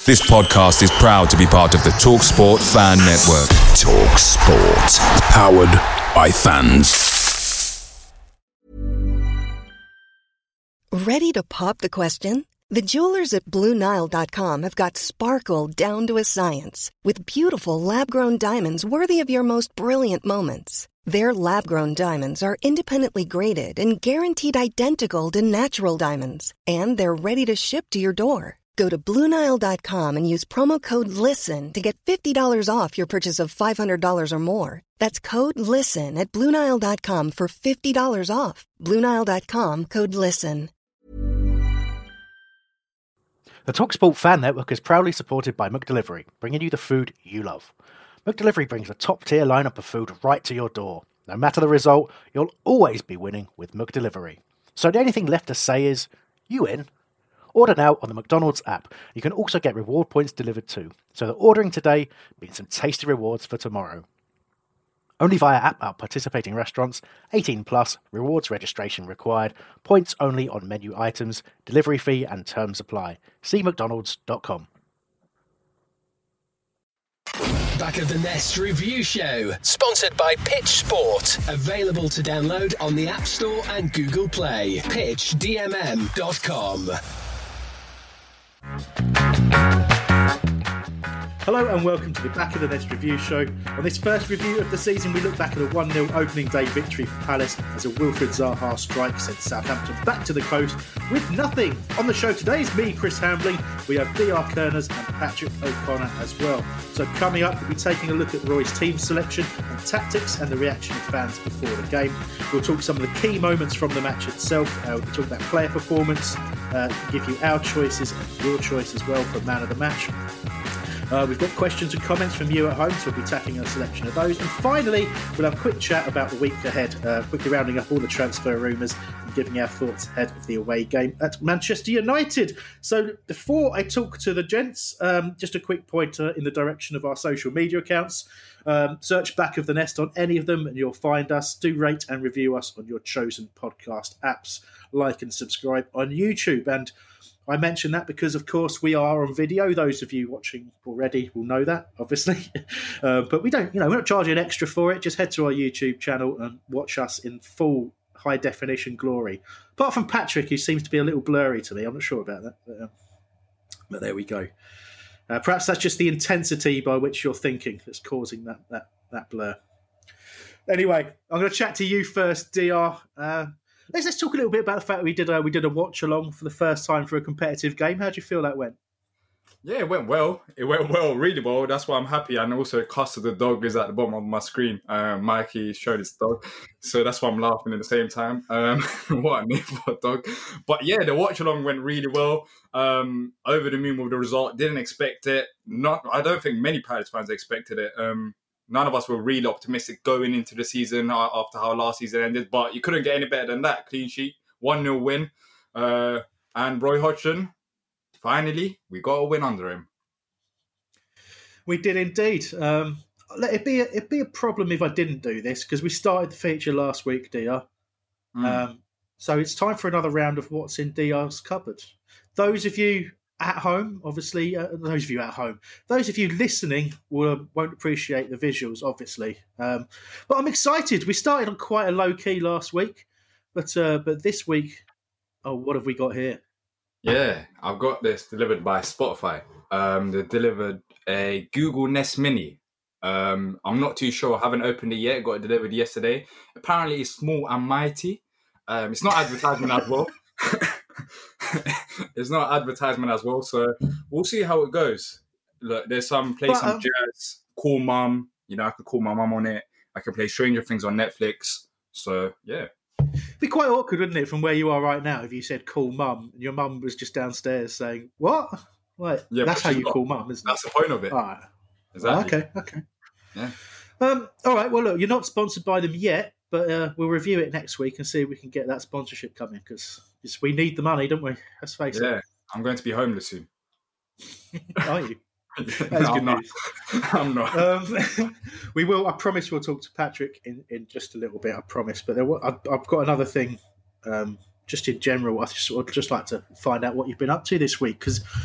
This podcast is proud to be part of the TalkSport Fan Network. TalkSport. Powered by fans. Ready to pop the question? The jewelers at BlueNile.com have got sparkle down to a science with beautiful lab-grown diamonds worthy of your most brilliant moments. Their lab-grown diamonds are independently graded and guaranteed identical to natural diamonds. And they're ready to ship to your door. Go to BlueNile.com and use promo code LISTEN to get $50 off your purchase of $500 or more. That's code LISTEN at BlueNile.com for $50 off. BlueNile.com, code LISTEN. The TalkSport Fan Network is proudly supported by McDelivery, bringing you the food you love. McDelivery brings a top-tier lineup of food right to your door. No matter the result, you'll always be winning with McDelivery. So the only thing left to say is, you in? Order now on the McDonald's app. You can also get reward points delivered too, so that ordering today means some tasty rewards for tomorrow. Only via app at participating restaurants, 18 plus, rewards registration required, points only on menu items, delivery fee and terms apply. See mcdonalds.com. Back of the Nest Review Show, sponsored by Pitch Sport. Available to download on the App Store and Google Play. PitchDMM.com. Hello and welcome to the Back of the Nest Review Show. On this first review of the season, we look back at a 1-0 opening day victory for Palace as a Wilfred Zaha strike sent Southampton back to the coast with nothing. On the show today is me, Chris Hambling. We have DR Kerners and Patrick O'Connor as well. So coming up, we'll be taking a look at Roy's team selection and tactics and the reaction of fans before the game. We'll talk some of the key moments from the match itself. We'll talk about player performance, give you our choices and your choice as well for man of the match. We've got questions and comments from you at home, so we'll be tackling a selection of those. And finally, we'll have a quick chat about the week ahead, quickly rounding up all the transfer rumours and giving our thoughts ahead of the away game at Manchester United. So before I talk to the gents, just a quick pointer in the direction of our social media accounts. Search Back of the Nest on any of them and you'll find us. Do rate and review us on your chosen podcast apps. Like and subscribe on YouTube. And I mention that because, of course, we are on video. Those of you watching already will know that, obviously. But we don't, we're not charging extra for it. Just head to our YouTube channel and watch us in full high-definition glory. Apart from Patrick, who seems to be a little blurry to me. I'm not sure about that. But there we go. Perhaps that's just the intensity by which you're thinking that's causing that blur. Anyway, I'm going to chat to you first, DR. Let's talk a little bit about the fact that we did a watch along for the first time for a competitive game. How do you feel that went? Yeah, it went well. It went well, really well. That's why I'm happy. And also, Custer the dog is at the bottom of my screen. Mikey showed his dog, so that's why I'm laughing at the same time. What a name for a dog! But yeah, the watch along went really well. Over the moon with the result. Didn't expect it. I don't think many Pirates fans expected it. None of us were really optimistic going into the season after how last season ended, but you couldn't get any better than that. Clean sheet, 1-0 win. And Roy Hodgson, finally, we got a win under him. We did indeed. It'd be a problem if I didn't do this, because we started the feature last week, DR. So it's time for another round of what's in DR's cupboard. Those of you at home, obviously, those of you listening won't appreciate the visuals, obviously. But I'm excited. We started on quite a low key last week, but this week, what have we got here? Yeah, I've got this delivered by Spotify. They delivered a Google Nest Mini. I'm not too sure. I haven't opened it yet. It got delivered yesterday. Apparently, it's small and mighty. It's not advertisement as well. It's not advertisement as well, so we'll see how it goes. Look, there's some jazz, Call Mum. I could call my mum on it. I can play Stranger Things on Netflix. So yeah, it'd be quite awkward, wouldn't it, from where you are right now, if you said call mum and your mum was just downstairs saying what? Like, yeah, that's how you call mum, isn't it? That's the point of it. All right. Exactly. Okay. Yeah. All right. Well, look, you're not sponsored by them yet, but we'll review it next week and see if we can get that sponsorship coming, because we need the money, don't we? Let's face it. Yeah, I'm going to be homeless soon. Are you? That's good news. I'm not. We will. I promise we'll talk to Patrick in just a little bit. I promise. But I've got another thing. Just in general, I just like to find out what you've been up to this week, because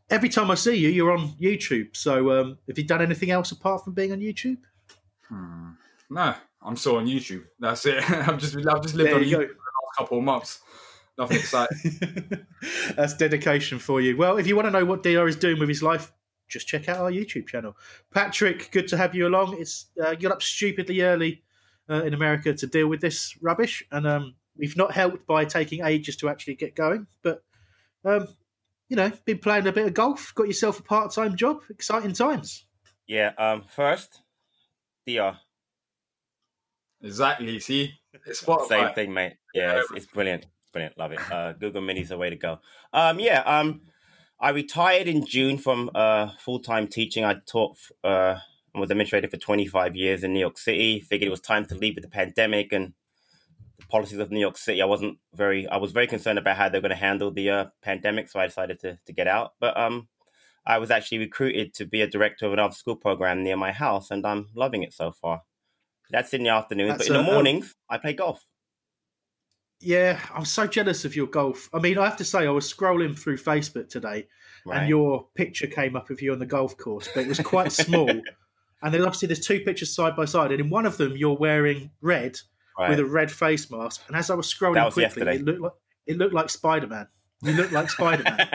every time I see you, you're on YouTube. So have you done anything else apart from being on YouTube? No, I'm still on YouTube. That's it. I've just lived on YouTube for the last couple of months. Nothing exciting. That's dedication for you. Well, if you want to know what DR is doing with his life, just check out our YouTube channel. Patrick, good to have you along. It's you got up stupidly early in America to deal with this rubbish, and we've not helped by taking ages to actually get going. But been playing a bit of golf, got yourself a part-time job. Exciting times. Yeah. First, DR. Exactly. See, it's Spotify. Same thing, mate. Yeah, it's brilliant. Brilliant. Love it. Google Mini's the way to go. I retired in June from full-time teaching. I taught and was administrator for 25 years in New York City. Figured it was time to leave with the pandemic and the policies of New York City. I was very concerned about how they're going to handle the pandemic, so I decided to get out. But I was actually recruited to be a director of an after-school program near my house, and I'm loving it so far. That's in the afternoons, but in the mornings, I play golf. Yeah, I'm so jealous of your golf. I mean, I have to say, I was scrolling through Facebook today, and your picture came up of you on the golf course, but it was quite small. And then obviously there's two pictures side by side, and in one of them you're wearing red with a red face mask. And as I was scrolling quickly, it looked like Spider-Man. You look like Spider-Man.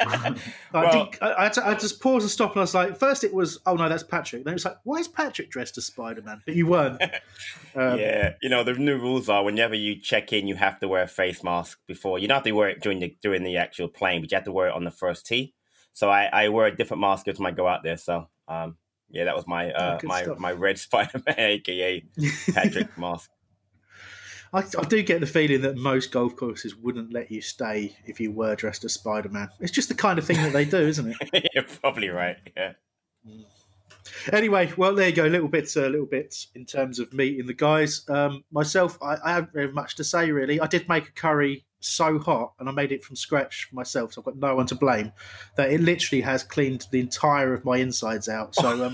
I had to just pause and stop, and I was like, first it was, oh no, that's Patrick. Then it was like, why is Patrick dressed as Spider-Man? But you weren't. Yeah, the new rules are whenever you check in, you have to wear a face mask before. You don't have to wear it during the actual playing, but you have to wear it on the first tee. So I wear a different mask every time I go out there. So that was my red Spider-Man, aka Patrick mask. I do get the feeling that most golf courses wouldn't let you stay if you were dressed as Spider-Man. It's just the kind of thing that they do, isn't it? You're probably right, yeah. Anyway, well, there you go. Little bits in terms of meeting the guys. Myself, I haven't very much to say, really. I did make a curry so hot, and I made it from scratch for myself, so I've got no one to blame, that it literally has cleaned the entire of my insides out. So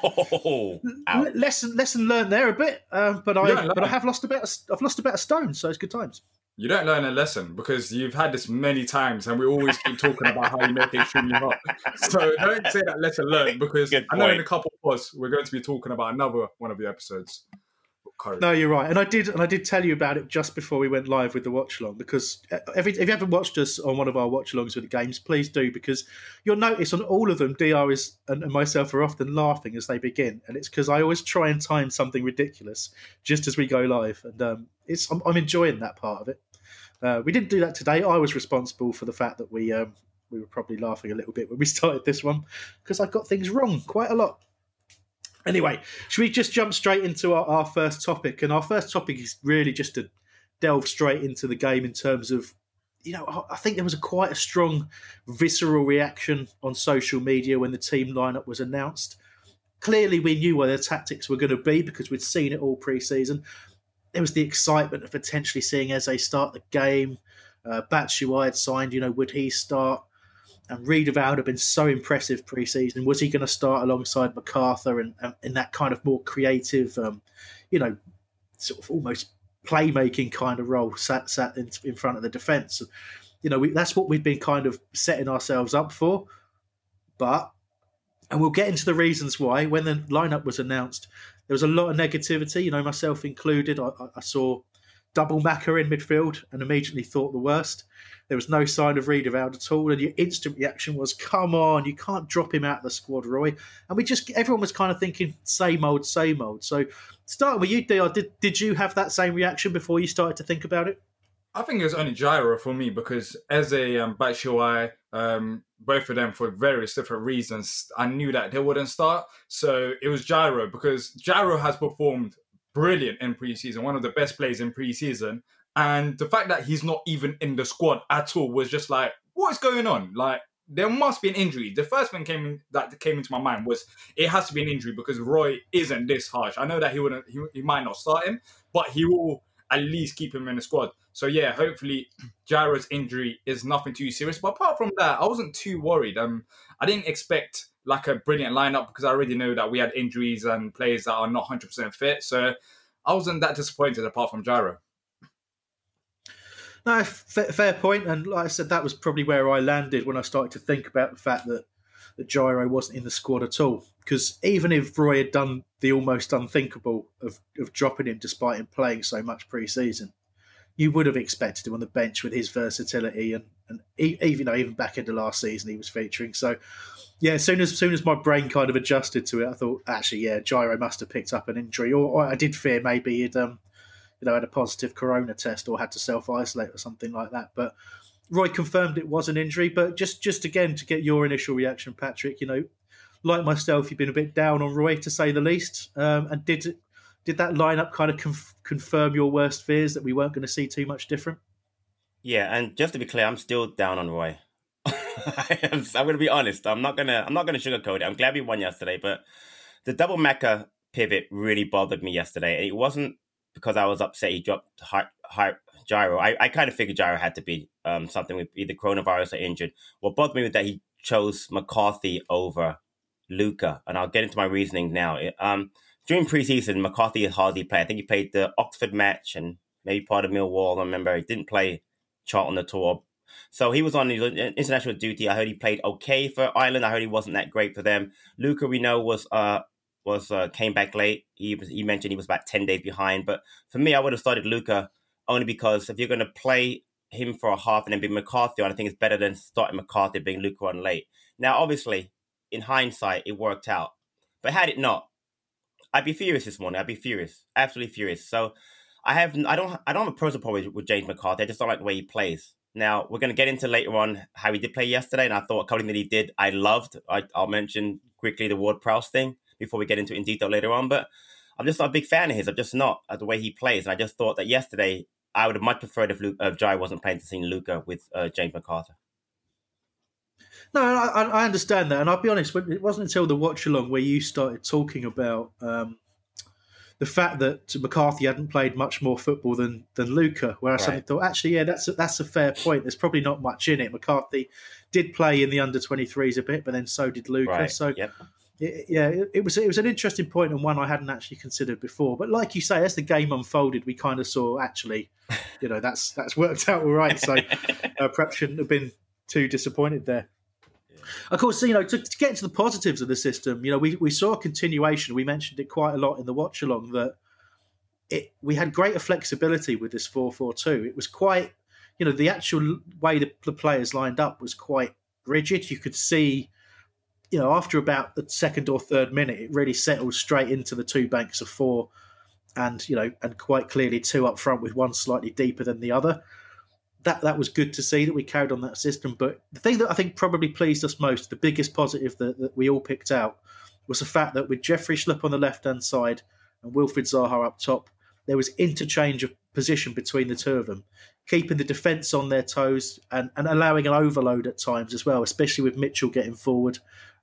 lesson learned there a bit, but I have lost a bit. I've lost a bit of stone, so it's good times. You don't learn a lesson because you've had this many times, and we always keep talking about how you make it extremely hot. So don't say that lesson learned, because I know in a couple of us we're going to be talking about another one of the episodes. No, you're right, and I did tell you about it just before we went live with the watch along, because if you haven't watched us on one of our watch alongs with the games, please do, because you'll notice on all of them, DR and myself are often laughing as they begin, and it's because I always try and time something ridiculous just as we go live, and I'm enjoying that part of it. We didn't do that today. I was responsible for the fact that we were probably laughing a little bit when we started this one, because I got things wrong quite a lot. Anyway, should we just jump straight into our first topic? And our first topic is really just to delve straight into the game in terms of, I think there was quite a strong visceral reaction on social media when the team lineup was announced. Clearly, we knew where the tactics were going to be because we'd seen it all pre-season. There was the excitement of potentially seeing Eze start the game. Batshuayi had signed, would he start? And Riedewald had been so impressive pre-season. Was he going to start alongside MacArthur and in that kind of more creative, sort of almost playmaking kind of role, sat in front of the defence? That's what we'd been kind of setting ourselves up for. And we'll get into the reasons why. When the lineup was announced, there was a lot of negativity, myself included. I saw double Macca in midfield and immediately thought the worst. There was no sign of Riedewald at all, and your instant reaction was, come on, you can't drop him out of the squad, Roy. And everyone was kind of thinking, same old, same old. So starting with you, DR, did you have that same reaction before you started to think about it? I think it was only Gyro for me, because Eze and Batshuayi, both of them for various different reasons, I knew that they wouldn't start. So it was Gyro, because Gyro has performed brilliant in pre-season, one of the best players in pre-season. And the fact that he's not even in the squad at all was just like, what is going on? Like, there must be an injury. The first thing that came into my mind was it has to be an injury, because Roy isn't this harsh. I know that he might not start him, but he will at least keep him in the squad. So yeah, hopefully Gyro's injury is nothing too serious. But apart from that, I wasn't too worried. I didn't expect like a brilliant lineup, because I already know that we had injuries and players that are not 100% fit. So I wasn't that disappointed apart from Gyro. No, fair point. And like I said, that was probably where I landed when I started to think about the fact that Gyro wasn't in the squad at all. Because even if Roy had done the almost unthinkable of dropping him despite him playing so much pre-season, you would have expected him on the bench with his versatility and even back into last season he was featuring. So yeah, as soon as my brain kind of adjusted to it, I thought actually Gyro must have picked up an injury, or I did fear maybe he'd had a positive corona test or had to self-isolate or something like that. But Roy confirmed it was an injury. But just again to get your initial reaction, Patrick, like myself, you've been a bit down on Roy to say the least, and did that lineup kind of confirm your worst fears that we weren't going to see too much different? Yeah, and just to be clear, I'm still down on Roy. I'm going to be honest. I'm not going to sugarcoat it. I'm glad we won yesterday, but the double Macca pivot really bothered me yesterday. It wasn't because I was upset he dropped Gyro. I kind of figured Gyro had to be something with either coronavirus or injured. What bothered me was that he chose McCarthy over Luca, and I'll get into my reasoning now. During preseason, McCarthy hardly played. I think he played the Oxford match and maybe part of Millwall. I remember he didn't play Charlton at all. So he was on international duty. I heard he played okay for Ireland. I heard he wasn't that great for them. Luca, we know, came back late. He mentioned he was about 10 days behind. But for me, I would have started Luca only because if you're going to play him for a half and then be McCarthy on, I think it's better than starting McCarthy being Luca on late. Now, obviously, in hindsight, it worked out. But had it not, I'd be furious this morning. I'd be furious, absolutely furious. So I don't have a personal problem with James McCarthy. I just don't like the way he plays. Now, we're going to get into later on how he did play yesterday, and I thought a couple that he did I loved. I'll mention quickly the Ward-Prowse thing before we get into it in detail later on, but I'm just not a big fan of his. I'm just not the way he plays, and I just thought that yesterday I would have much preferred if Jai wasn't playing to see Luca with James McCarthy. No, I understand that, and I'll be honest, it wasn't until the watch-along where you started talking about the fact that McCarthy hadn't played much more football than Luca, where I suddenly thought, actually, yeah, that's a fair point. There's probably not much in it. McCarthy did play in the under-23s a bit, but then so did Luca. Right. So, yep. It was an interesting point and one I hadn't actually considered before. But like you say, as the game unfolded, we kind of saw, actually, that's worked out all right. So perhaps shouldn't have been too disappointed there. Of course, to get into the positives of the system, we saw a continuation. We mentioned it quite a lot in the watch-along that we had greater flexibility with this 4-4-2. It was quite, the actual way the players lined up was quite rigid. You could see, after about the second or third minute, it really settled straight into the two banks of four and quite clearly two up front with one slightly deeper than the other. That was good to see that we carried on that system. But the thing that I think probably pleased us most, the biggest positive that we all picked out, was the fact that with Jeffrey Schlupp on the left-hand side and Wilfried Zaha up top, there was interchange of position between the two of them, keeping the defence on their toes and allowing an overload at times as well, especially with Mitchell getting forward.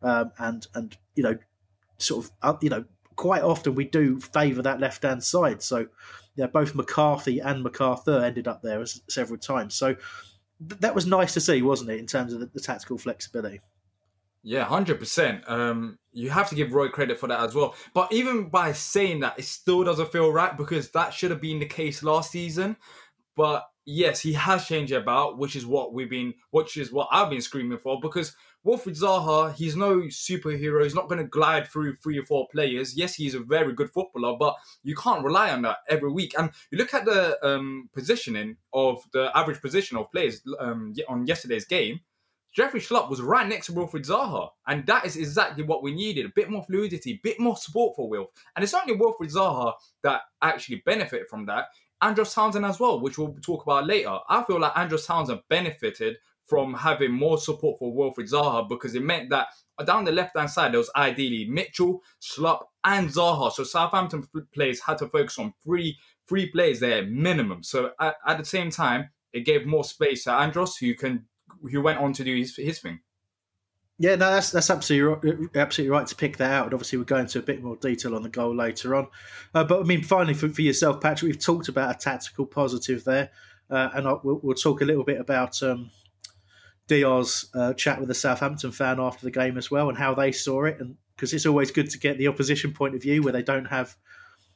Quite often we do favour that left-hand side. So both McCarthy and MacArthur ended up there several times. So that was nice to see, wasn't it, in terms of the tactical flexibility? Yeah, 100%. You have to give Roy credit for that as well. But even by saying that, it still doesn't feel right because that should have been the case last season. But yes, he has changed it about, which is what I've been screaming for. Because Wilfried Zaha, he's no superhero. He's not going to glide through 3 or 4 players. Yes, he's a very good footballer, but you can't rely on that every week. And you look at the positioning of the average position of players on yesterday's game. Jeffrey Schlupp was right next to Wilfried Zaha, and that is exactly what we needed. A bit more fluidity, a bit more support for Wilf. And it's only Wilfried Zaha that actually benefited from that. Andros Townsend as well, which we'll talk about later. I feel like Andros Townsend benefited from having more support for Wilfried Zaha because it meant that down the left-hand side, there was ideally Mitchell, Schlupp, and Zaha. So Southampton players had to focus on three players there minimum. So at the same time, it gave more space to Andros, who went on to do his thing. Yeah, no, that's absolutely right to pick that out. And obviously, we'll go into a bit more detail on the goal later on. But I mean, finally, for yourself, Patrick, we've talked about a tactical positive there, and we'll talk a little bit about Diar's chat with a Southampton fan after the game as well, and how they saw it. And because it's always good to get the opposition point of view where they don't have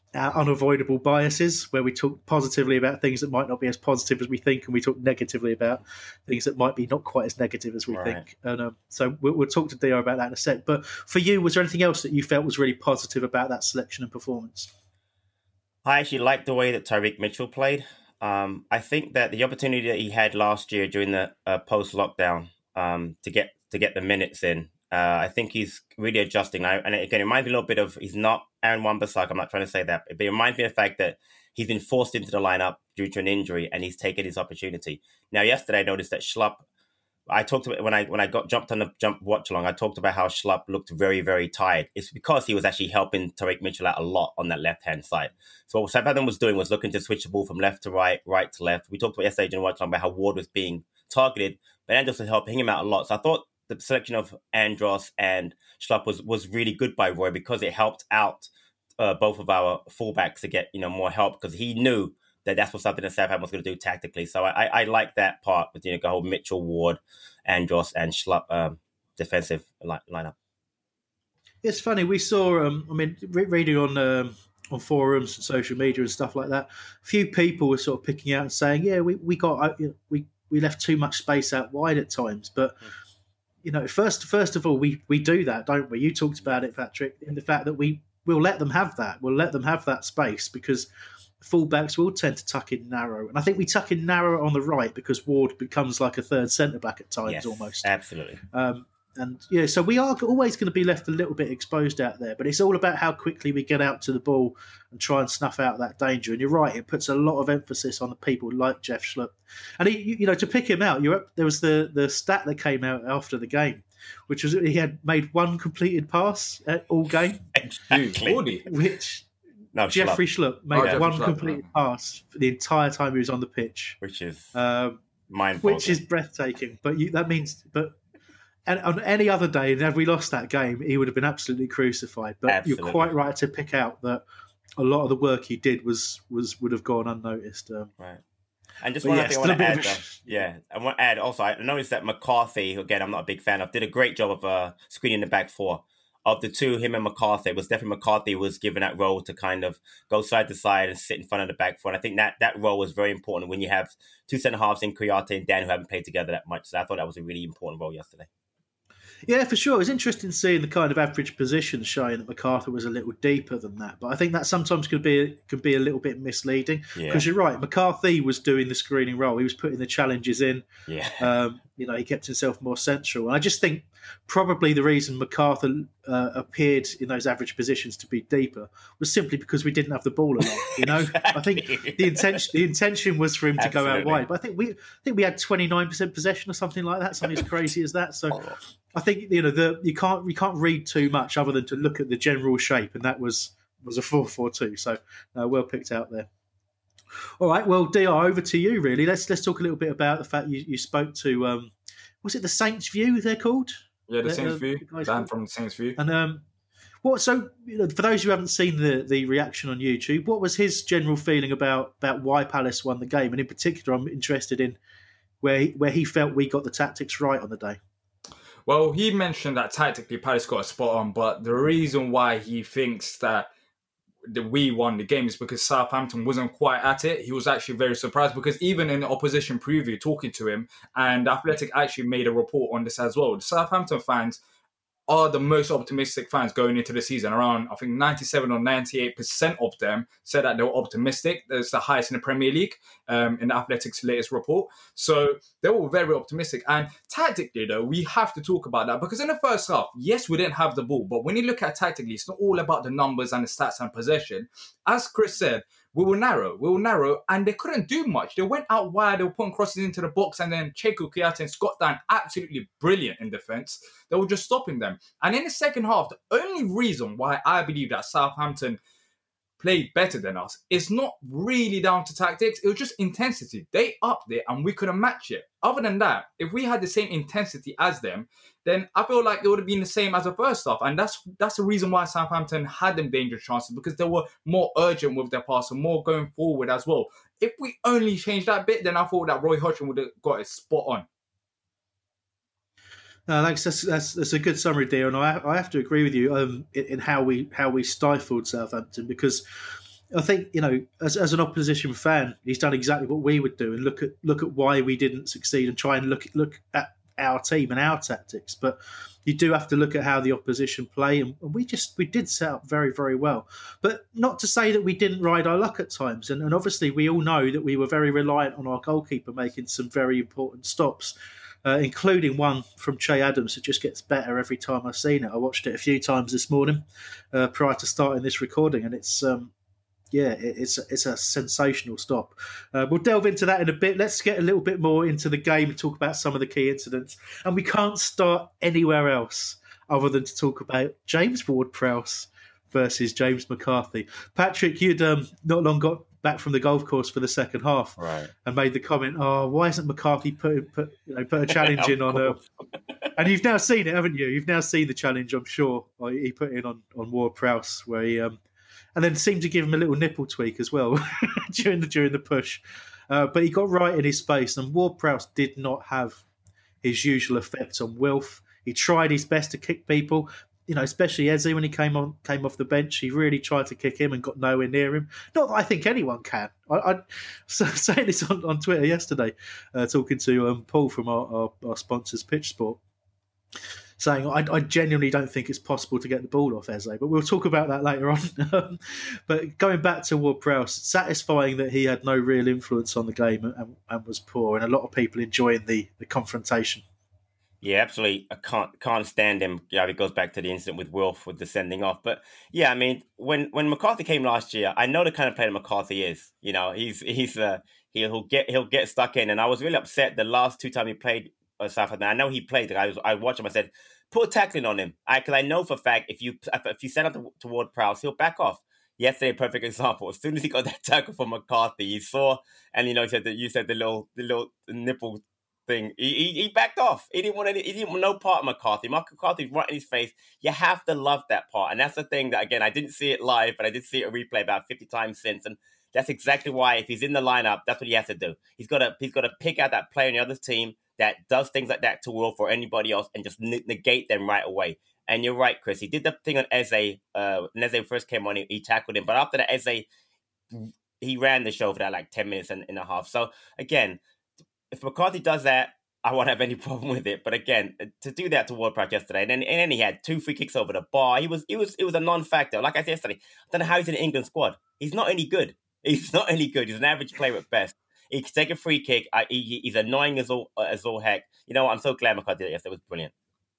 our unavoidable biases, where we talk positively about things that might not be as positive as we think, and we talk negatively about things that might be not quite as negative as we think. And so we'll talk to Dio about that in a sec. But for you, was there anything else that you felt was really positive about that selection and performance? I actually liked the way that Tyreek Mitchell played. I think that the opportunity that he had last year during the post-lockdown to get the minutes in, I think he's really adjusting now. And again, it reminds me a little bit of, he's not Aaron Wan-Bissaka, I'm not trying to say that, but it reminds me of the fact that he's been forced into the lineup due to an injury and he's taken his opportunity. Now, yesterday I noticed that Schlupp, I talked about when I jumped on the watch along, I talked about how Schlupp looked very, very tired. It's because he was actually helping Tyreek Mitchell out a lot on that left-hand side. So what Southampton was doing was looking to switch the ball from left to right, right to left. We talked about yesterday during watch along about how Ward was being targeted, but Andros was helping him out a lot. So I thought the selection of Andros and Schlupp was really good by Roy because it helped out both of our fullbacks to get more help, because he knew that that's what something that Southampton was going to do tactically. So I like that part with the whole Mitchell, Ward, Andros, and Schlupp defensive lineup. It's funny, we saw. Reading on forums and social media and stuff like that, a few people were sort of picking out and saying, "Yeah, we left too much space out wide at times." But first of all, we do that, don't we? You talked about it, Patrick, in the fact that we'll let them have that. We'll let them have that space because fullbacks will tend to tuck in narrow. And I think we tuck in narrow on the right because Ward becomes like a third centre-back at times, almost. Absolutely. So we are always going to be left a little bit exposed out there, but it's all about how quickly we get out to the ball and try and snuff out that danger. And you're right, it puts a lot of emphasis on the people like Jeff Schlupp. And to pick him out, there was the stat that came out after the game, which was he had made one completed pass all game. Exactly. Jeffrey Schlupp made one completed pass for the entire time he was on the pitch, which is mind-boggling. Which is breathtaking. And on any other day, and had we lost that game, he would have been absolutely crucified. But Absolutely. You're quite right to pick out that a lot of the work he did would have gone unnoticed. Right. And just one thing I want to add, I want to add also, I noticed that McCarthy, who again I'm not a big fan of, did a great job of screening the back four. Of the two, him and McCarthy, it was definitely McCarthy was given that role to kind of go side to side and sit in front of the back four. And I think that role was very important when you have two centre-halves in Kouyaté and Dan who haven't played together that much. So I thought that was a really important role yesterday. Yeah, for sure. It was interesting seeing the kind of average position showing that McCarthy was a little deeper than that. But I think that sometimes could be a little bit misleading because you're right. McCarthy was doing the screening role. He was putting the challenges in. Yeah. He kept himself more central. And I just think probably the reason McCarthy appeared in those average positions to be deeper was simply because we didn't have the ball a lot. I think the intention was for him to go out wide. But I think we had 29% possession or something like that, something as crazy as that. So I think you can't read too much other than to look at the general shape, and that was a 4-4-2. So well picked out there. All right, well, DR, over to you. Really, let's talk a little bit about the fact you spoke to. Was it the Saints View? They're called. Yeah, the Saints View. Dan from the Saints View. And for those who haven't seen the reaction on YouTube, what was his general feeling about why Palace won the game, and in particular, I'm interested in where he felt we got the tactics right on the day. Well, he mentioned that tactically Palace got a spot on, but the reason why he thinks that we won the game is because Southampton wasn't quite at it. He was actually very surprised because even in the opposition preview, talking to him, and Athletic actually made a report on this as well. The Southampton fans are the most optimistic fans going into the season. Around, I think, 97 or 98% of them said that they were optimistic. That's the highest in the Premier League in the Athletic's latest report. So they were very optimistic. And tactically, though, we have to talk about that because in the first half, yes, we didn't have the ball. But when you look at tactically, it's not all about the numbers and the stats and possession. As Chris said, we were narrow, and they couldn't do much. They went out wide, they were putting crosses into the box, and then Cheku, Kouyaté and Scott Dan, absolutely brilliant in defence. They were just stopping them. And in the second half, the only reason why I believe that Southampton played better than us is not really down to tactics. It was just intensity. They upped it, and we couldn't match it. Other than that, if we had the same intensity as them, then I feel like it would have been the same as the first half. And that's the reason why Southampton had them dangerous chances, because they were more urgent with their pass and more going forward as well. If we only changed that bit, then I thought that Roy Hodgson would have got it spot on. Thanks. That's a good summary, Dio. And I have to agree with you in how we stifled Southampton, because I think, as an opposition fan, he's done exactly what we would do and look at why we didn't succeed and try and look at our team and our tactics. But you do have to look at how the opposition play, and we did set up very, very well. But not to say that we didn't ride our luck at times. And obviously we all know that we were very reliant on our goalkeeper making some very important stops, including one from Che Adams that just gets better every time I've seen it. I watched it a few times this morning prior to starting this recording, and it's a sensational stop. We'll delve into that in a bit. Let's get a little bit more into the game and talk about some of the key incidents. And we can't start anywhere else other than to talk about James Ward-Prowse versus James McCarthy. Patrick, you'd not long got back from the golf course for the second half, right, and made the comment, why isn't McCarthy put a challenge in on her? And you've now seen it, haven't you? You've now seen the challenge, I'm sure, he put in on Ward-Prowse, where he and then seemed to give him a little nipple tweak as well during the push. But he got right in his face, and Ward-Prowse did not have his usual effect on Wilf. He tried his best to kick people, especially Eze when he came off the bench. He really tried to kick him and got nowhere near him. Not that I think anyone can. I saying this on Twitter yesterday, talking to Paul from our sponsors, Pitch Sport, saying I genuinely don't think it's possible to get the ball off Eze, but we'll talk about that later on. But going back to Ward-Prowse, satisfying that he had no real influence on the game and was poor, and a lot of people enjoying the confrontation. Yeah, absolutely. I can't stand him. Yeah, it goes back to the incident with Wilf with the sending off. But yeah, I mean, when McCarthy came last year, I know the kind of player McCarthy is. He'll get stuck in, and I was really upset the last two times he played Southampton. I know he played. I watched him. I said, put tackling on him, because I know for a fact if you send up toward Prowse, he'll back off. Yesterday, perfect example. As soon as he got that tackle from McCarthy, he saw, and you said the little nipple thing. He backed off. He didn't want no part of McCarthy. McCarthy's right in his face. You have to love that part, and that's the thing that, again, I didn't see it live, but I did see it replay about 50 times since, and that's exactly why if he's in the lineup, that's what he has to do. He's got to pick out that player on the other team that does things like that to Wilf or anybody else and just negate them right away. And you're right, Chris. He did the thing on Eze. When Eze first came on, he tackled him. But after that, Eze, he ran the show for that 10 minutes and a half. So, again, if McCarthy does that, I won't have any problem with it. But again, to do that to Ward-Prowse yesterday, and then he had 2 free kicks over the bar. It was a non-factor. Like I said yesterday, I don't know how he's in the England squad. He's not any good. He's not any good. He's an average player at best. He can take a free kick. He's annoying as all heck. You know what? I'm so glad McCarthy did it yesterday. It was brilliant.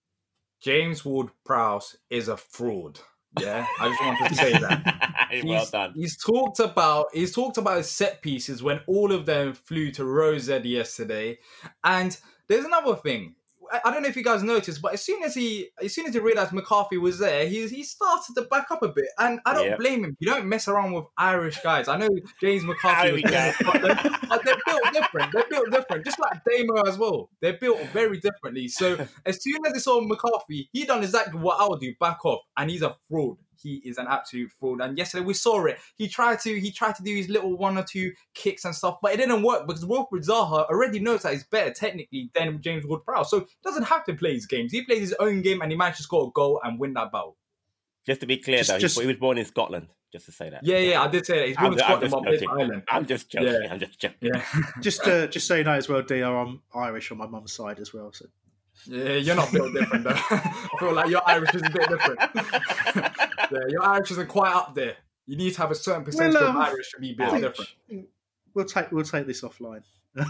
James Ward-Prowse is a fraud. Yeah, I just wanted to say that. Well done. He's talked about his set pieces when all of them flew to Rose yesterday. And there's another thing. I don't know if you guys noticed, but as soon as he realised McCarthy was there, he started to back up a bit, and I don't blame him. You don't mess around with Irish guys. I know James McCarthy was there, but they're built different. They're built different, just like Damo as well. They're built very differently. So as soon as he saw McCarthy, he done exactly what I would do: back off, and he's a fraud. He is an absolute fraud. And yesterday we saw it. He tried to do his little 1 or 2 kicks and stuff, but it didn't work because Wilfried Zaha already knows that he's better technically than James Ward-Prowse. So he doesn't have to play his games. He plays his own game and he managed to score a goal and win that battle. Just to be clear, he was born in Scotland. Just to say that. Yeah, I did say that. He's born in Scotland, but plays for Ireland. I'm just joking. Yeah. I'm just joking. Yeah. just so you know as well, DR, I'm Irish on my mum's side as well. So. Yeah, you're not built different though. I feel like your Irish is a bit different. Yeah, your Irish isn't quite up there. You need to have a certain percentage of Irish to be built different. We'll take this offline.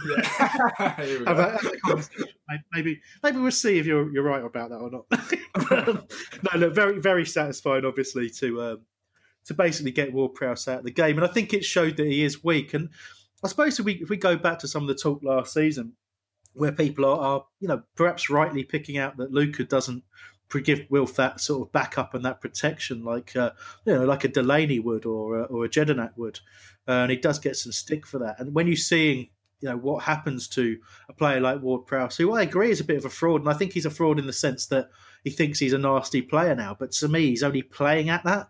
Yeah. Here we go. Maybe we'll see if you're right about that or not. No, look, very, very satisfying, obviously, to basically get Ward-Prowse out of the game, and I think it showed that he is weak. And I suppose if we go back to some of the talk last season, where people are perhaps rightly picking out that Luca doesn't give Wilf that sort of backup and that protection like like a Delaney would or a Jedinak would, and he does get some stick for that. And when you're seeing what happens to a player like Ward-Prowse, who I agree is a bit of a fraud, and I think he's a fraud in the sense that he thinks he's a nasty player now, but to me he's only playing at that.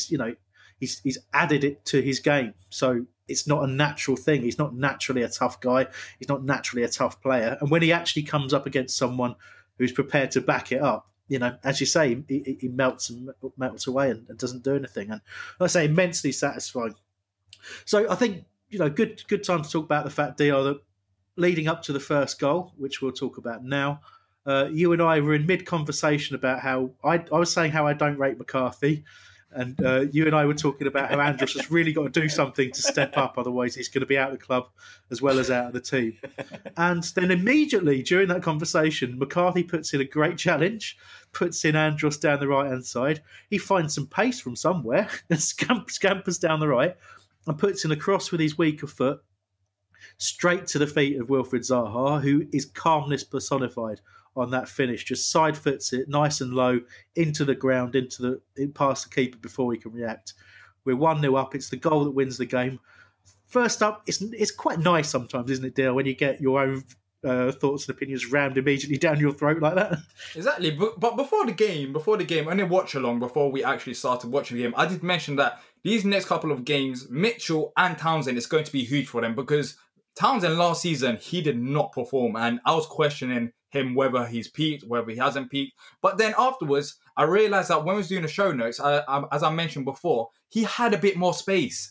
He's added it to his game, so it's not a natural thing. He's not naturally a tough guy. He's not naturally a tough player. And when he actually comes up against someone who's prepared to back it up, as you say, he melts away and doesn't do anything. And like I say, immensely satisfying So I think, good time to talk about the fact, DR, that leading up to the first goal, which we'll talk about now, you and I were in mid-conversation about how I was saying how I don't rate McCarthy, and you and I were talking about how Andros has really got to do something to step up, otherwise he's going to be out of the club as well as out of the team. And then immediately during that conversation, McCarthy puts in a great challenge, puts in Andros down the right-hand side. He finds some pace from somewhere and scampers down the right and puts in a cross with his weaker foot straight to the feet of Wilfried Zaha, who is calmness personified on that finish. Just side foots it nice and low into the ground, past the keeper before he can react. We're 1-0 up. It's the goal that wins the game. First up, it's quite nice sometimes, isn't it, Dale, when you get your own thoughts and opinions rammed immediately down your throat like that? Exactly. But before the game, on a watch along, before we actually started watching the game, I did mention that these next couple of games, Mitchell and Townsend, is going to be huge for them, because Townsend last season, he did not perform, and I was questioning him whether he's peaked, whether he hasn't peaked. But then afterwards, I realised that when I was doing the show notes, as I mentioned before, he had a bit more space.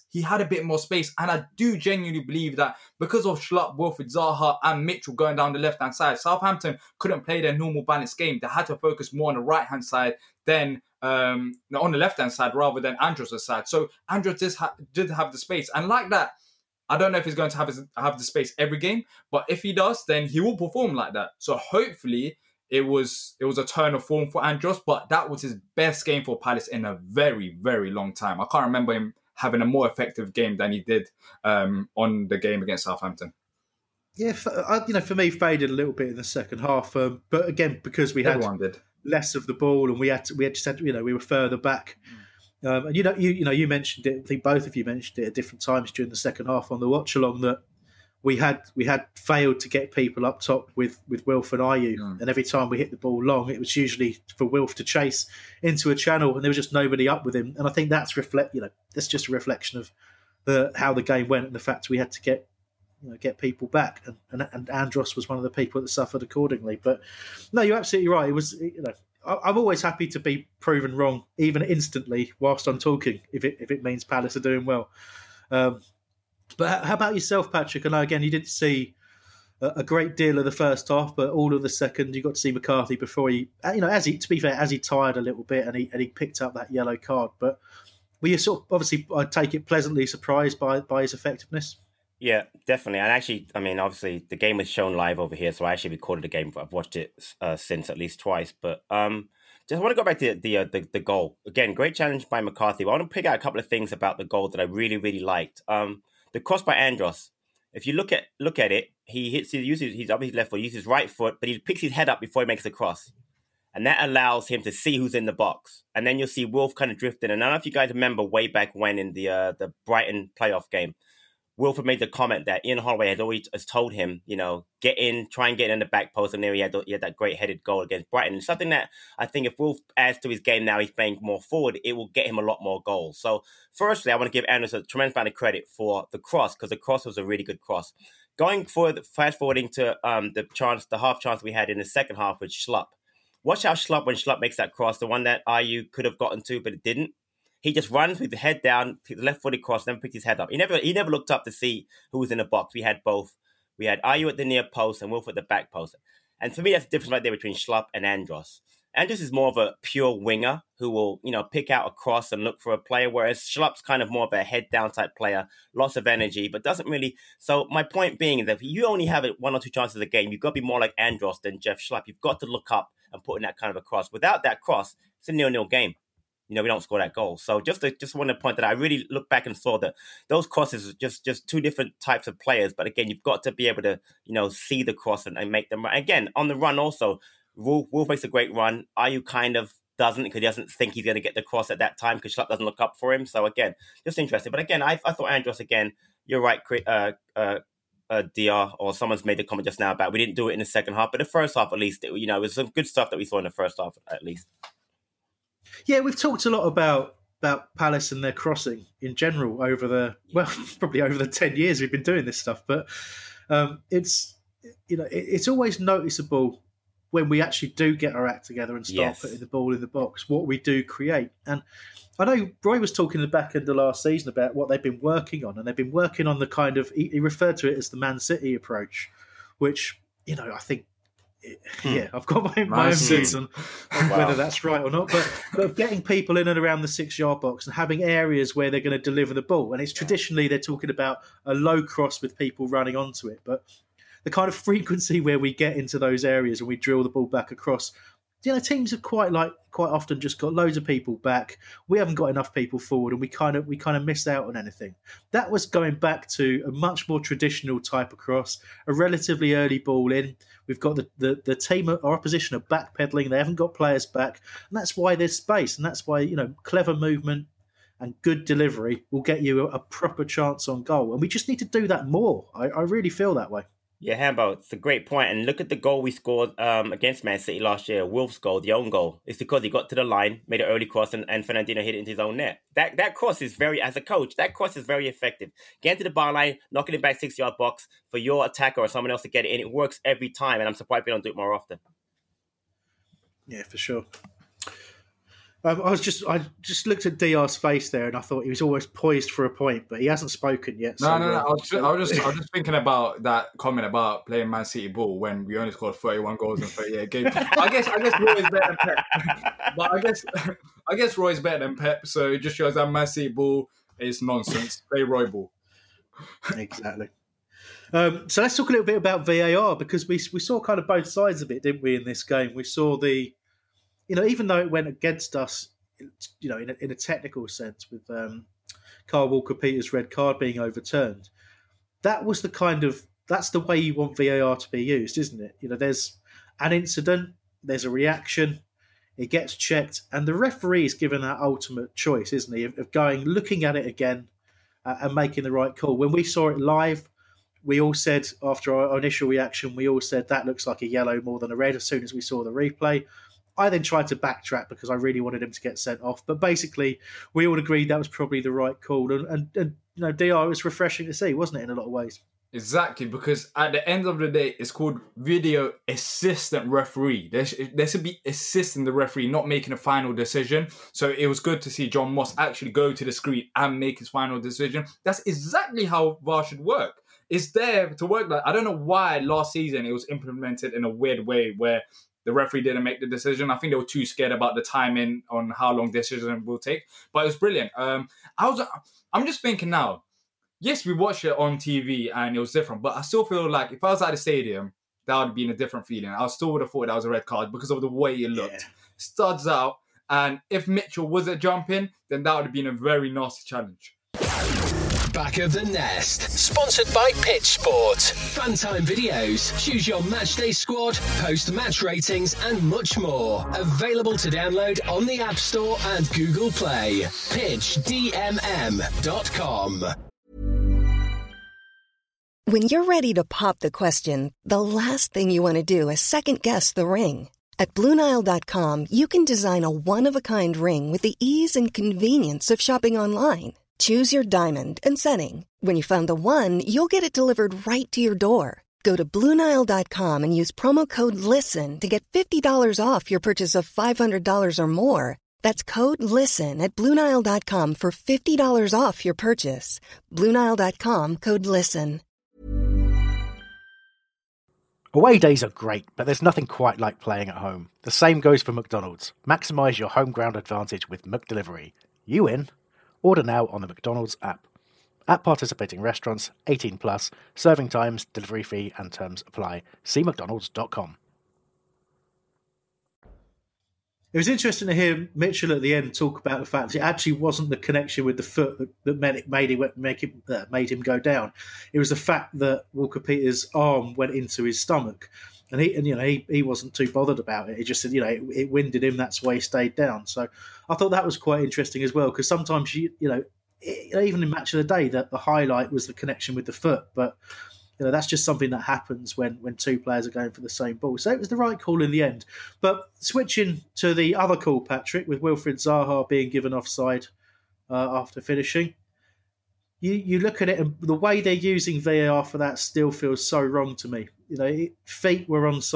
And I do genuinely believe that because of Schlupp, Wilfried Zaha and Mitchell going down the left-hand side, Southampton couldn't play their normal balanced game. They had to focus more on the right-hand side than on the left-hand side rather than Andros' side. So Andros did have the space. And like that, I don't know if he's going to have the space every game, but if he does, then he will perform like that. So hopefully it was a turn of form for Andros, but that was his best game for Palace in a very, very long time. I can't remember him having a more effective game than he did on the game against Southampton. Yeah, for me, faded a little bit in the second half, but again, because we had less of the ball and we were further back. And you mentioned it. I think both of you mentioned it at different times during the second half on the watch along, that we had failed to get people up top with Wilf and Ayew, and every time we hit the ball long, it was usually for Wilf to chase into a channel, and there was just nobody up with him. And I think that's that's just a reflection of how the game went and the fact we had to get people back, and Andros was one of the people that suffered accordingly. But no, you're absolutely right. It was I'm always happy to be proven wrong, even instantly, whilst I'm talking, if it means Palace are doing well. But how about yourself, Patrick? I know, again, you didn't see a great deal of the first half, but all of the second, you got to see McCarthy before he tired a little bit and he picked up that yellow card. But were you sort of, obviously, I take it, pleasantly surprised by his effectiveness? Yeah, definitely. And actually, I mean, obviously, the game was shown live over here, so I actually recorded the game. I've watched it since at least twice. But just want to go back to the goal. Again, great challenge by McCarthy. But I want to pick out a couple of things about the goal that I really, really liked. The cross by Andros. If you look at it, he's obviously left foot, he uses his right foot, but he picks his head up before he makes the cross. And that allows him to see who's in the box. And then you'll see Wilf kind of drifting. And I don't know if you guys remember way back when in the Brighton playoff game, Wilfred made the comment that Ian Holloway has told him, try and get in the back post, and there he had that great headed goal against Brighton. And something that I think if Wilf adds to his game now, he's playing more forward, it will get him a lot more goals. So firstly, I want to give Andros a tremendous amount of credit for the cross, because the cross was a really good cross. Going forward, fast forwarding to the half chance we had in the second half with Schlupp. Watch how when Schlupp makes that cross, the one that Ayew could have gotten to, but it didn't. He just runs with the head down, the left-footed cross, then picks his head up. He never looked up to see who was in the box. We had both. We had Ayew at the near post and Wilf at the back post. And for me, that's the difference right there between Schlupp and Andros. Andros is more of a pure winger who will, pick out a cross and look for a player, whereas Schlupp's kind of more of a head-down type player, lots of energy, but doesn't really... So my point being is that if you only have one or two chances a game, you've got to be more like Andros than Jeff Schlupp. You've got to look up and put in that kind of a cross. Without that cross, it's a 0-0 game. We don't score that goal. So just want to point that I really looked back and saw that those crosses are just two different types of players. But again, you've got to be able to, see the cross and make them run. Again, on the run also, Wolf makes a great run. Ayew kind of doesn't, because he doesn't think he's going to get the cross at that time because Schlupp doesn't look up for him. So again, just interesting. But again, I thought Andros, again, you're right, DR, or someone's made the comment just now about we didn't do it in the second half. But the first half, at least, it was some good stuff that we saw in the first half, at least. Yeah, we've talked a lot about Palace and their crossing in general probably over the 10 years we've been doing this stuff. But it's always noticeable when we actually do get our act together and start putting the ball in the box, what we do create. And I know Roy was talking in the back end of last season about what they've been working on, and they've been working on the kind of, he referred to it as the Man City approach, which, I think, I've got my own views on whether that's right or not, but of getting people in and around the 6-yard box and having areas where they're going to deliver the ball. And it's traditionally they're talking about a low cross with people running onto it, but the kind of frequency where we get into those areas and we drill the ball back across, teams have quite often just got loads of people back. We haven't got enough people forward, and we kind of missed out on anything. That was going back to a much more traditional type of cross, a relatively early ball in. We've got the team, our opposition are backpedaling. They haven't got players back, and that's why there's space, and that's why clever movement and good delivery will get you a proper chance on goal. And we just need to do that more. I really feel that way. Yeah, Hambo, it's a great point. And look at the goal we scored against Man City last year. Wolves' goal, the own goal. It's because he got to the line, made an early cross, and Fernandinho hit it into his own net. That cross is as a coach, that cross is very effective. Getting to the bar line, knocking it back 6-yard box for your attacker or someone else to get it in. It works every time, and I'm surprised we don't do it more often. Yeah, for sure. I just looked at DR's face there, and I thought he was almost poised for a point, but he hasn't spoken yet. No. I was just thinking about that comment about playing Man City ball when we only scored 31 goals in 38 games. I guess Roy's better than Pep, but I guess Roy's better than Pep. So it just shows that Man City ball is nonsense. Play Roy ball. Exactly. So let's talk a little bit about VAR, because we saw kind of both sides of it, didn't we? In this game, we saw the. Even though it went against us, in a technical sense with Kyle Walker-Peters' red card being overturned, that's the way you want VAR to be used, isn't it? There's an incident, there's a reaction, it gets checked, and the referee is given that ultimate choice, isn't he, of looking at it again and making the right call. When we saw it live, we all said, after our initial reaction, that looks like a yellow more than a red as soon as we saw the replay. I then tried to backtrack because I really wanted him to get sent off. But basically, we all agreed that was probably the right call. And DR, it was refreshing to see, wasn't it, in a lot of ways? Exactly, because at the end of the day, it's called video assistant referee. There should be assisting the referee, not making a final decision. So it was good to see John Moss actually go to the screen and make his final decision. That's exactly how VAR should work. It's there to work. I don't know why last season it was implemented in a weird way where the referee didn't make the decision. I think they were too scared about the timing on how long the decision will take. But it was brilliant. I'm just thinking now, yes, we watched it on TV and it was different, but I still feel like if I was at the stadium, that would have been a different feeling. I still would have thought that was a red card because of the way it looked. Yeah. Studs out. And if Mitchell wasn't jumping, then that would have been a very nasty challenge. Back of the Nest. Sponsored by Pitch Sport. Fantime videos. Choose your matchday squad, post match ratings, and much more. Available to download on the App Store and Google Play. PitchDMM.com. When you're ready to pop the question, the last thing you want to do is second-guess the ring. At BlueNile.com, you can design a one-of-a-kind ring with the ease and convenience of shopping online. Choose your diamond and setting. When you find the one, you'll get it delivered right to your door. Go to BlueNile.com and use promo code LISTEN to get $50 off your purchase of $500 or more. That's code LISTEN at BlueNile.com for $50 off your purchase. BlueNile.com, code LISTEN. Away days are great, but there's nothing quite like playing at home. The same goes for McDonald's. Maximise your home ground advantage with McDelivery. You in? Order now on the McDonald's app. At participating restaurants, 18 plus, serving times, delivery fee and terms apply. See mcdonalds.com. It was interesting to hear Mitchell at the end talk about the fact that it actually wasn't the connection with the foot that made him go down. It was the fact that Walker-Peters' arm went into his stomach. And he wasn't too bothered about it. He just said, it winded him. That's why he stayed down. So I thought that was quite interesting as well, because sometimes even in Match of the Day, that the highlight was the connection with the foot. But that's just something that happens when two players are going for the same ball. So it was the right call in the end. But switching to the other call, Patrick, with Wilfried Zaha being given offside after finishing. You look at it, and the way they're using VAR for that still feels so wrong to me. Feet were onside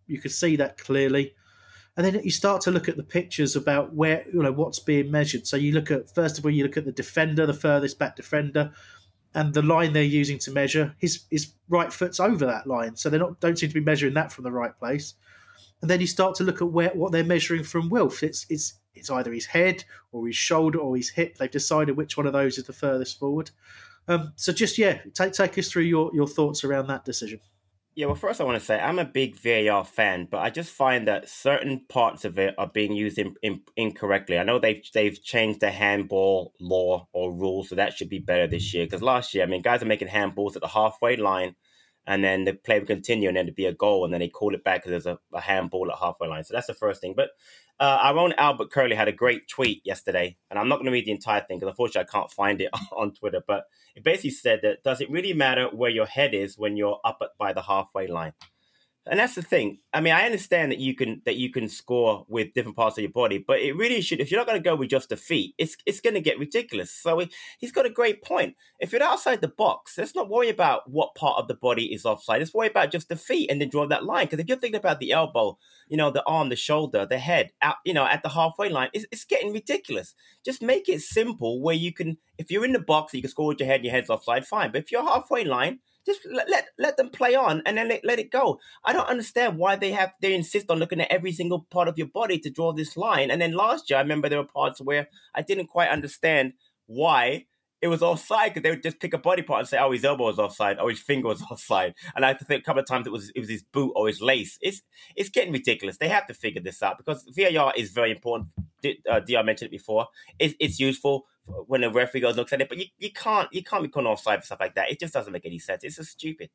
You can see that clearly. And then you start to look at the pictures about where, what's being measured. So you look at, first of all, you look at the defender, the furthest back defender, and the line they're using to measure. His right foot's over that line, so they don't seem to be measuring that from the right place. And then you start to look at what they're measuring from Wilf. It's either his head or his shoulder or his hip. They've decided which one of those is the furthest forward. So just take us through your thoughts around that decision. Yeah, well, first I want to say I'm a big VAR fan, but I just find that certain parts of it are being used incorrectly. I know they've changed the handball law or rules, so that should be better this year. Because last year, guys are making handballs at the halfway line, and then the play would continue, and then it'd be a goal, and then they call it back because there's a handball at halfway line. So that's the first thing. But our own Albert Curley had a great tweet yesterday, and I'm not going to read the entire thing because unfortunately I can't find it on Twitter, but it basically said that, does it really matter where your head is when you're up by the halfway line? And that's the thing. I understand that you can score with different parts of your body, but it really should. If you're not going to go with just the feet, it's going to get ridiculous. So he's got a great point. If you're outside the box, let's not worry about what part of the body is offside. Let's worry about just the feet and then draw that line. Because if you're thinking about the elbow, the arm, the shoulder, the head, out, at the halfway line, it's getting ridiculous. Just make it simple where you can. If you're in the box, you can score with your head and your head's offside, fine. But if you're halfway line, just let them play on and then let it go. I don't understand why they insist on looking at every single part of your body to draw this line. And then last year, I remember there were parts where I didn't quite understand why it was offside, because they would just pick a body part and say, oh, his elbow was offside, oh, his finger was offside. And I think a couple of times it was his boot or his lace. It's getting ridiculous. They have to figure this out because VAR is very important. DR mentioned it before. It's useful when a referee goes and looks at it, but you can't be calling offside for stuff like that. It just doesn't make any sense. It's just stupid.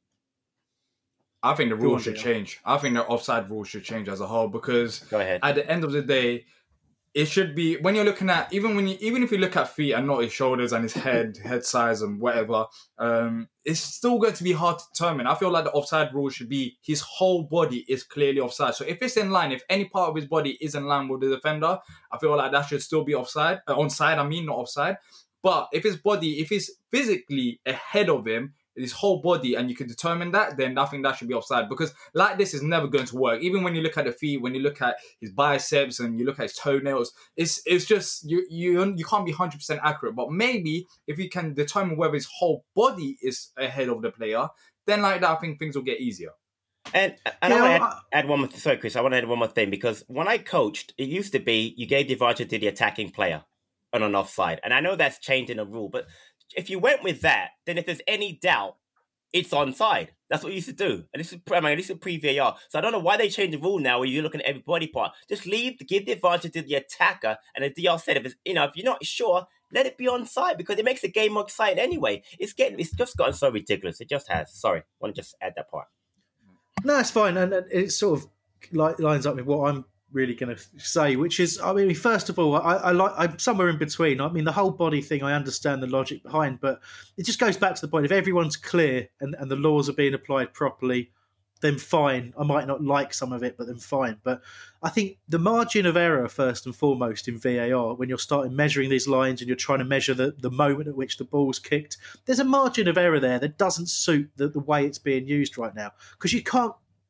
I think the rules should change. I think the offside rule should change as a whole because go ahead. At the end of the day, it should be when you're looking at even if you look at feet and not his shoulders and his head size and whatever, it's still going to be hard to determine. I feel like the offside rule should be his whole body is clearly offside. So if it's in line, if any part of his body is in line with the defender, I feel like that should still be onside. Not offside. But if he's physically ahead of him, his whole body, and you can determine that, then I think that should be offside because like this is never going to work. Even when you look at the feet, when you look at his biceps and you look at his toenails, it's just you can't be 100% accurate. But maybe if you can determine whether his whole body is ahead of the player, then like that, I think things will get easier. And I want to add one more. Sorry, Chris. I want to add one more thing because when I coached, it used to be you gave the advantage to the attacking player on an offside, and I know that's changed in a rule, but if you went with that, then if there's any doubt, it's onside. That's what you used to do. And this is pre-VAR. So I don't know why they changed the rule now where you're looking at every body part. Just give the advantage to the attacker. And as DR said, if you're not sure, let it be onside because it makes the game more exciting anyway. It's just gotten so ridiculous. It just has. Sorry. I want to just add that part. No, it's fine. And it sort of lines up with what I'm really going to say, which is, first of all, I'm somewhere in between. The whole body thing, I understand the logic behind, but it just goes back to the point. If everyone's clear and the laws are being applied properly, then fine. I might not like some of it, but then fine. But I think the margin of error, first and foremost, in VAR, when you're starting measuring these lines and you're trying to measure the moment at which the ball's kicked, there's a margin of error there that doesn't suit the way it's being used right now because you can't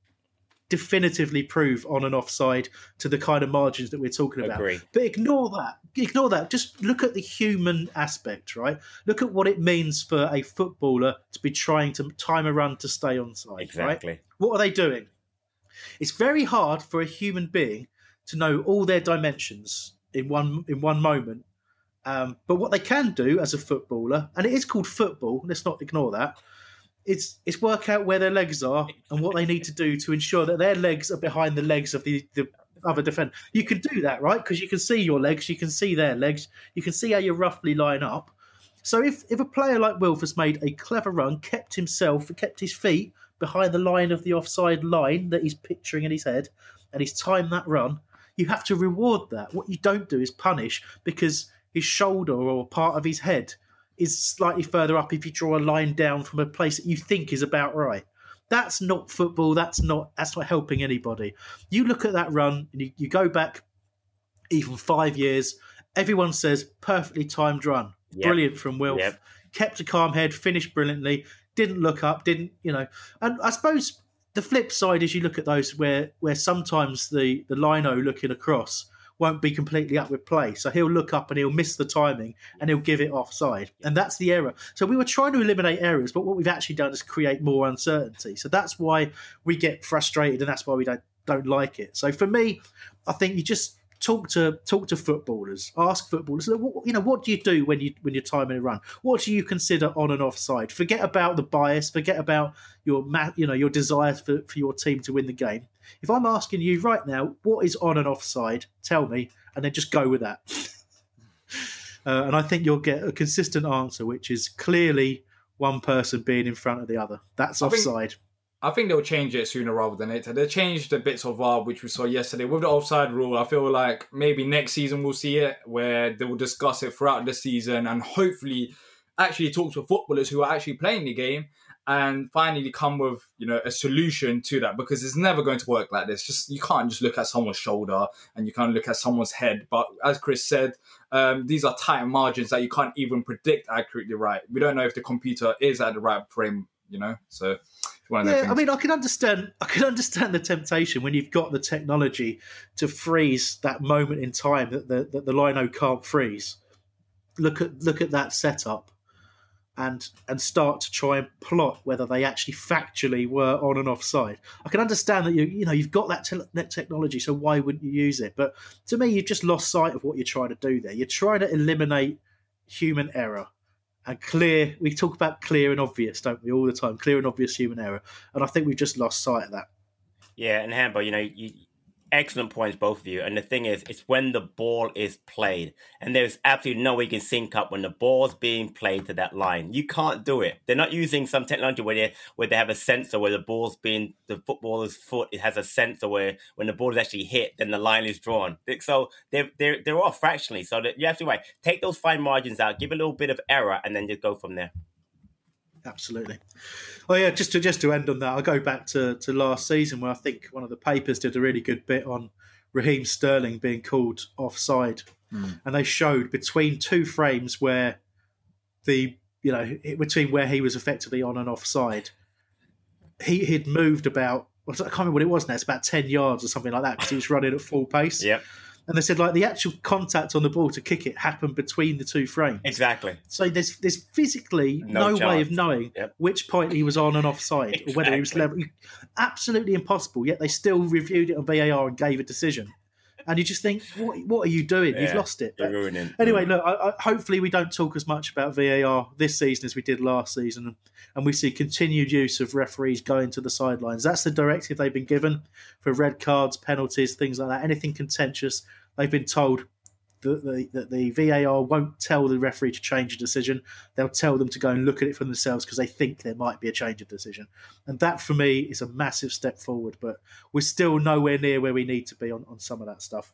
definitively prove on and offside to the kind of margins that we're talking about. Agree. But ignore that. Just look at the human aspect, right? Look at what it means for a footballer to be trying to time a run to stay onside. Exactly. Right? What are they doing? It's very hard for a human being to know all their dimensions in one moment. But what they can do as a footballer, and it is called football, let's not ignore that, it's work out where their legs are and what they need to do to ensure that their legs are behind the legs of the other defender. You can do that, right? Because you can see your legs, you can see their legs, you can see how you roughly line up. So if a player like Wilf has made a clever run, kept his feet behind the line of the offside line that he's picturing in his head, and he's timed that run, you have to reward that. What you don't do is punish because his shoulder or part of his head is slightly further up if you draw a line down from a place that you think is about right. That's not football. That's not helping anybody. You look at that run and you go back even 5 years. Everyone says perfectly timed run. Yep. Brilliant from Wilf. Yep. Kept a calm head, finished brilliantly, didn't look up, and I suppose the flip side is you look at those where sometimes the lino looking across won't be completely up with play. So he'll look up and he'll miss the timing and he'll give it offside. And that's the error. So we were trying to eliminate errors, but what we've actually done is create more uncertainty. So that's why we get frustrated and that's why we don't like it. So for me, I think you just talk to footballers, ask footballers, what do you do when you're timing a run? What do you consider on and offside? Forget about the bias, forget about your desire for your team to win the game. If I'm asking you right now, what is on and offside, tell me, and then just go with that. And I think you'll get a consistent answer, which is clearly one person being in front of the other. That's offside. I think they'll change it sooner rather than later. They changed the bits of VAR, which we saw yesterday. With the offside rule, I feel like maybe next season we'll see it, where they will discuss it throughout the season and hopefully actually talk to footballers who are actually playing the game and finally come with, a solution to that, because it's never going to work like this. You can't just look at someone's shoulder and you can't look at someone's head. But as Chris said, these are tight margins that you can't even predict accurately right. We don't know if the computer is at the right frame, so... Yeah, I mean, I can understand the temptation when you've got the technology to freeze that moment in time that the lino can't freeze. Look at that setup, and start to try and plot whether they actually factually were on and offside. I can understand that you've got that technology, so why wouldn't you use it? But to me, you've just lost sight of what you're trying to do there. You're trying to eliminate human error. And clear, we talk about clear and obvious, don't we, all the time? Clear and obvious human error. And I think we've just lost sight of that. Yeah, and Hambo, excellent points, both of you. And the thing is, it's when the ball is played. And there's absolutely no way you can sync up when the ball's being played to that line. You can't do it. They're not using some technology where they have a sensor where the footballer's foot, it has a sensor where when the ball is actually hit, then the line is drawn. So they're off fractionally. So that you have to take those fine margins out, give a little bit of error, and then just go from there. Absolutely. Oh yeah, just to end on that, I'll go back to last season where I think one of the papers did a really good bit on Raheem Sterling being called offside, and they showed between two frames where between where he was effectively on and offside, he'd moved about, I can't remember what it was now, it's about 10 yards or something like that because he was running at full pace. Yep. And they said, the actual contact on the ball to kick it happened between the two frames. Exactly. So there's physically no way of knowing which point he was on and offside or whether he was level. Absolutely impossible, yet they still reviewed it on VAR and gave a decision. And you just think, what are you doing? You've lost it. But anyway, look, hopefully we don't talk as much about VAR this season as we did last season. And we see continued use of referees going to the sidelines. That's the directive they've been given for red cards, penalties, things like that. Anything contentious, they've been told that the VAR won't tell the referee to change a decision. They'll tell them to go and look at it for themselves because they think there might be a change of decision. And that, for me, is a massive step forward. But we're still nowhere near where we need to be on some of that stuff.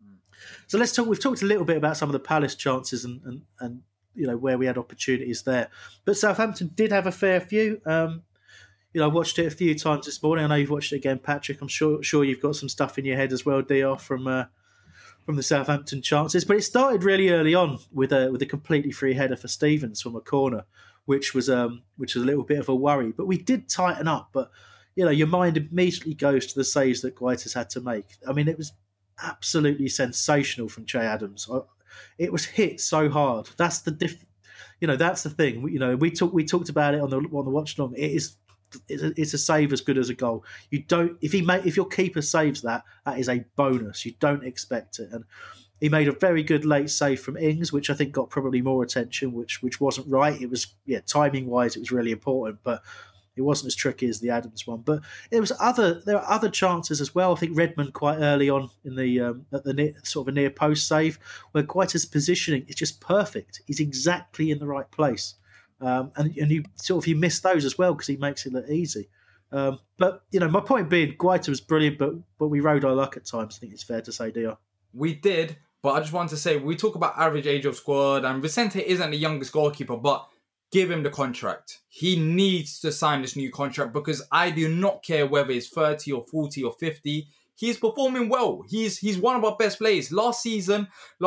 So let's talk. We've talked a little bit about some of the Palace chances and where we had opportunities there. But Southampton did have a fair few. I watched it a few times this morning. I know you've watched it again, Patrick. I'm sure you've got some stuff in your head as well, DR, from the Southampton chances. But it started really early on with a completely free header for Stevens from a corner, which was a little bit of a worry. But we did tighten up. But your mind immediately goes to the saves that Guaita's had to make. I mean, it was absolutely sensational from Che Adams. It was hit so hard. That's the that's the thing. We talked about it on the watch along. It's a save as good as a goal. If your keeper saves that is a bonus. You don't expect it. And he made a very good late save from Ings, which I think got probably more attention, which wasn't right. It was timing wise, it was really important, but it wasn't as tricky as the Adams one. But there are other chances as well. I think Redmond quite early on in the sort of a near post save where Guaita's positioning is just perfect. He's exactly in the right place. And you miss those as well because he makes it look easy. But my point being, Guaita was brilliant, but we rode our luck at times. I think it's fair to say, DR. We did, but I just want to say, we talk about average age of squad, and Vicente isn't the youngest goalkeeper, but give him the contract. He needs to sign this new contract because I do not care whether it's 30 or 40 or 50. He's performing well. He's one of our best players. Last season,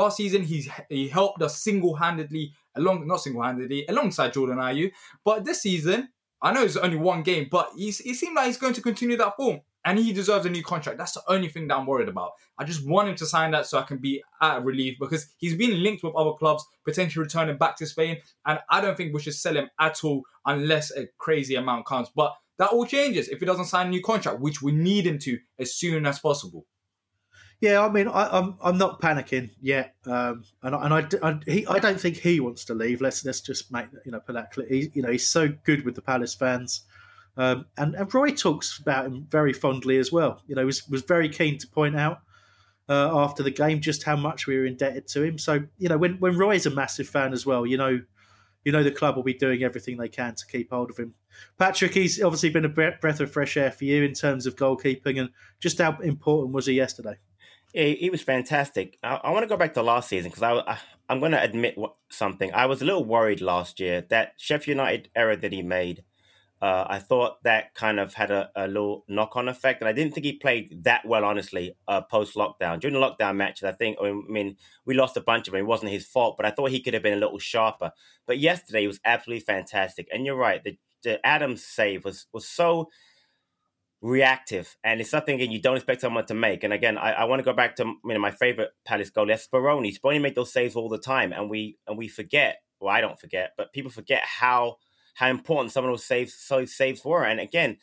he helped us alongside Jordan Ayew. But this season, I know it's only one game, but it seemed like he's going to continue that form. And he deserves a new contract. That's the only thing that I'm worried about. I just want him to sign that so I can be at relief, because he's been linked with other clubs, potentially returning back to Spain. And I don't think we should sell him at all unless a crazy amount comes. But that all changes if he doesn't sign a new contract, which we need him to as soon as possible. Yeah, I mean, I'm not panicking yet, and I don't think he wants to leave. Let's just put that clear. He's so good with the Palace fans. And Roy talks about him very fondly as well. Was very keen to point out after the game just how much we were indebted to him. So when Roy's a massive fan as well, the club will be doing everything they can to keep hold of him. Patrick, he's obviously been a breath of fresh air for you in terms of goalkeeping, and just how important was he yesterday? He was fantastic. I want to go back to last season because I'm going to admit something. I was a little worried last year that Sheffield United error that he made. I thought that kind of had a little knock-on effect, and I didn't think he played that well, honestly, post-lockdown. During the lockdown matches, we lost a bunch of them. It wasn't his fault, but I thought he could have been a little sharper. But yesterday, he was absolutely fantastic. And you're right, the Adams save was so reactive, and it's something that you don't expect someone to make. And again, I want to go back to my favorite Palace goal, that's Speroni. Speroni made those saves all the time, and we forget. Well, I don't forget, but people forget how important some of those saves were. And again,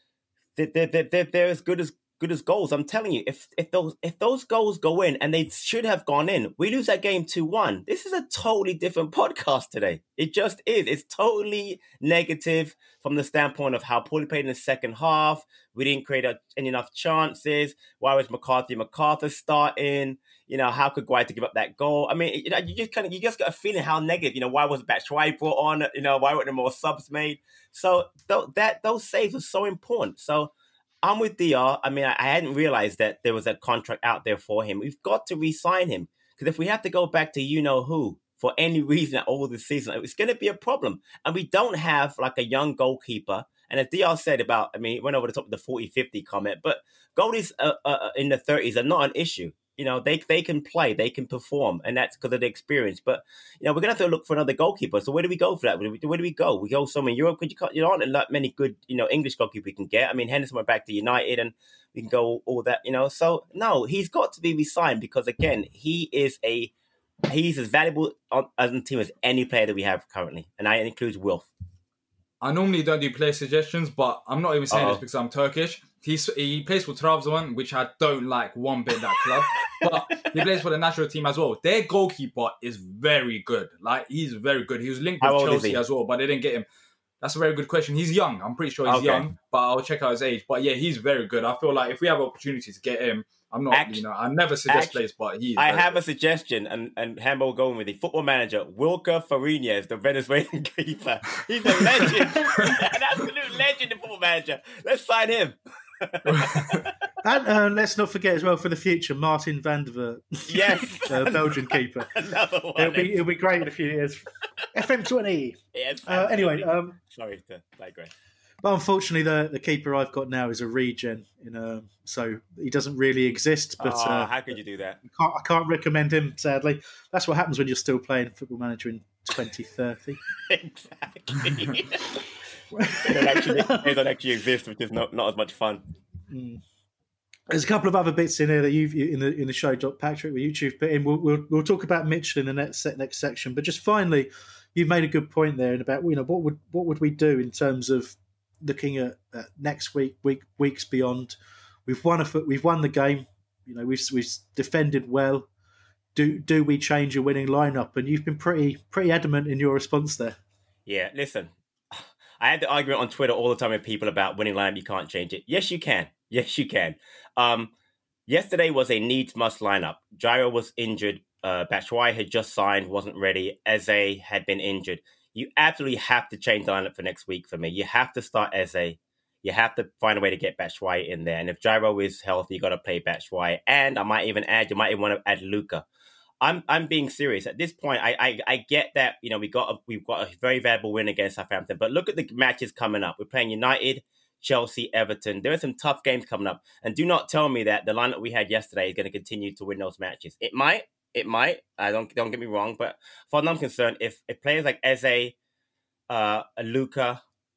they're as good as goals. I'm telling you, if those goals go in, and they should have gone in, we lose that game 2-1. This is a totally different podcast today. It just is. It's totally negative from the standpoint of how poorly played in the second half. We didn't create enough chances. Why was MacArthur starting? How could Guaita give up that goal? I mean, you just got a feeling how negative. Why wasn't Batshuayi brought on? Why weren't there more subs made? So those saves are so important. So I'm with DR. I mean, I hadn't realized that there was a contract out there for him. We've got to re-sign him, because if we have to go back to who for any reason at all this season, it's going to be a problem. And we don't have like a young goalkeeper. And as DR said it went over the top of the 40-50 comment, but goalies in the 30s are not an issue. They can play, they can perform, and that's because of the experience. But, we're going to have to look for another goalkeeper. So where do we go for that? Where do we go? We go somewhere in Europe, because there aren't that many good, English goalkeepers we can get. I mean, Henderson went back to United, and we can go all that, So, no, he's got to be re-signed, because, again, he's as valuable as a team as any player that we have currently. And that includes Wilf. I normally don't do player suggestions, but I'm not even saying this because I'm Turkish. He plays for Trabzon, which I don't like one bit, that club. But he plays for the national team as well. Their goalkeeper is very good. Like, he's very good. He was linked with Chelsea as well, but they didn't get him. That's a very good question. He's young. I'm pretty sure he's young, but I'll check out his age. But yeah, he's very good. I feel like if we have opportunities to get him, I'm not, I never suggest players, but I have a suggestion, and Hambo will go in with the Football Manager, Wilker Fariñez, the Venezuelan keeper. He's a legend. An absolute legend in Football Manager. Let's sign him. And let's not forget as well, for the future, Martin van der Voort. Yes. Belgian keeper. Another one. It'll be great in a few years. FM20. Yes. Anyway. Sorry to digress. But unfortunately, the keeper I've got now is a regen, so he doesn't really exist. But how could you do that? I can't recommend him, sadly. That's what happens when you're still playing Football Manager in 2030. Exactly. They don't actually exist, which is not as much fun. There's a couple of other bits in there that you've in the show, Patrick, where you've put in. We'll talk about Mitchell in the next section. But just finally, you've made a good point there about what would we do in terms of looking at next weeks beyond. We've won the game. We've defended well. Do we change a winning lineup? And you've been pretty adamant in your response there. Yeah, listen. I had the argument on Twitter all the time with people about winning lineup. You can't change it. Yes, you can. Yes, you can. Yesterday was a needs-must lineup. Jairo was injured. Batshuayi had just signed, wasn't ready. Eze had been injured. You absolutely have to change the lineup for next week for me. You have to start Eze. You have to find a way to get Batshuayi in there. And if Jairo is healthy, you got to play Batshuayi. And I might even add, you might even want to add Luka. I'm being serious at this point. I get that we've got a very valuable win against Southampton, but look at the matches coming up. We're playing United, Chelsea, Everton. There are some tough games coming up, and do not tell me that the lineup we had yesterday is going to continue to win those matches. It might. I don't get me wrong, but as far as I'm concerned, if players like Eze, Luka,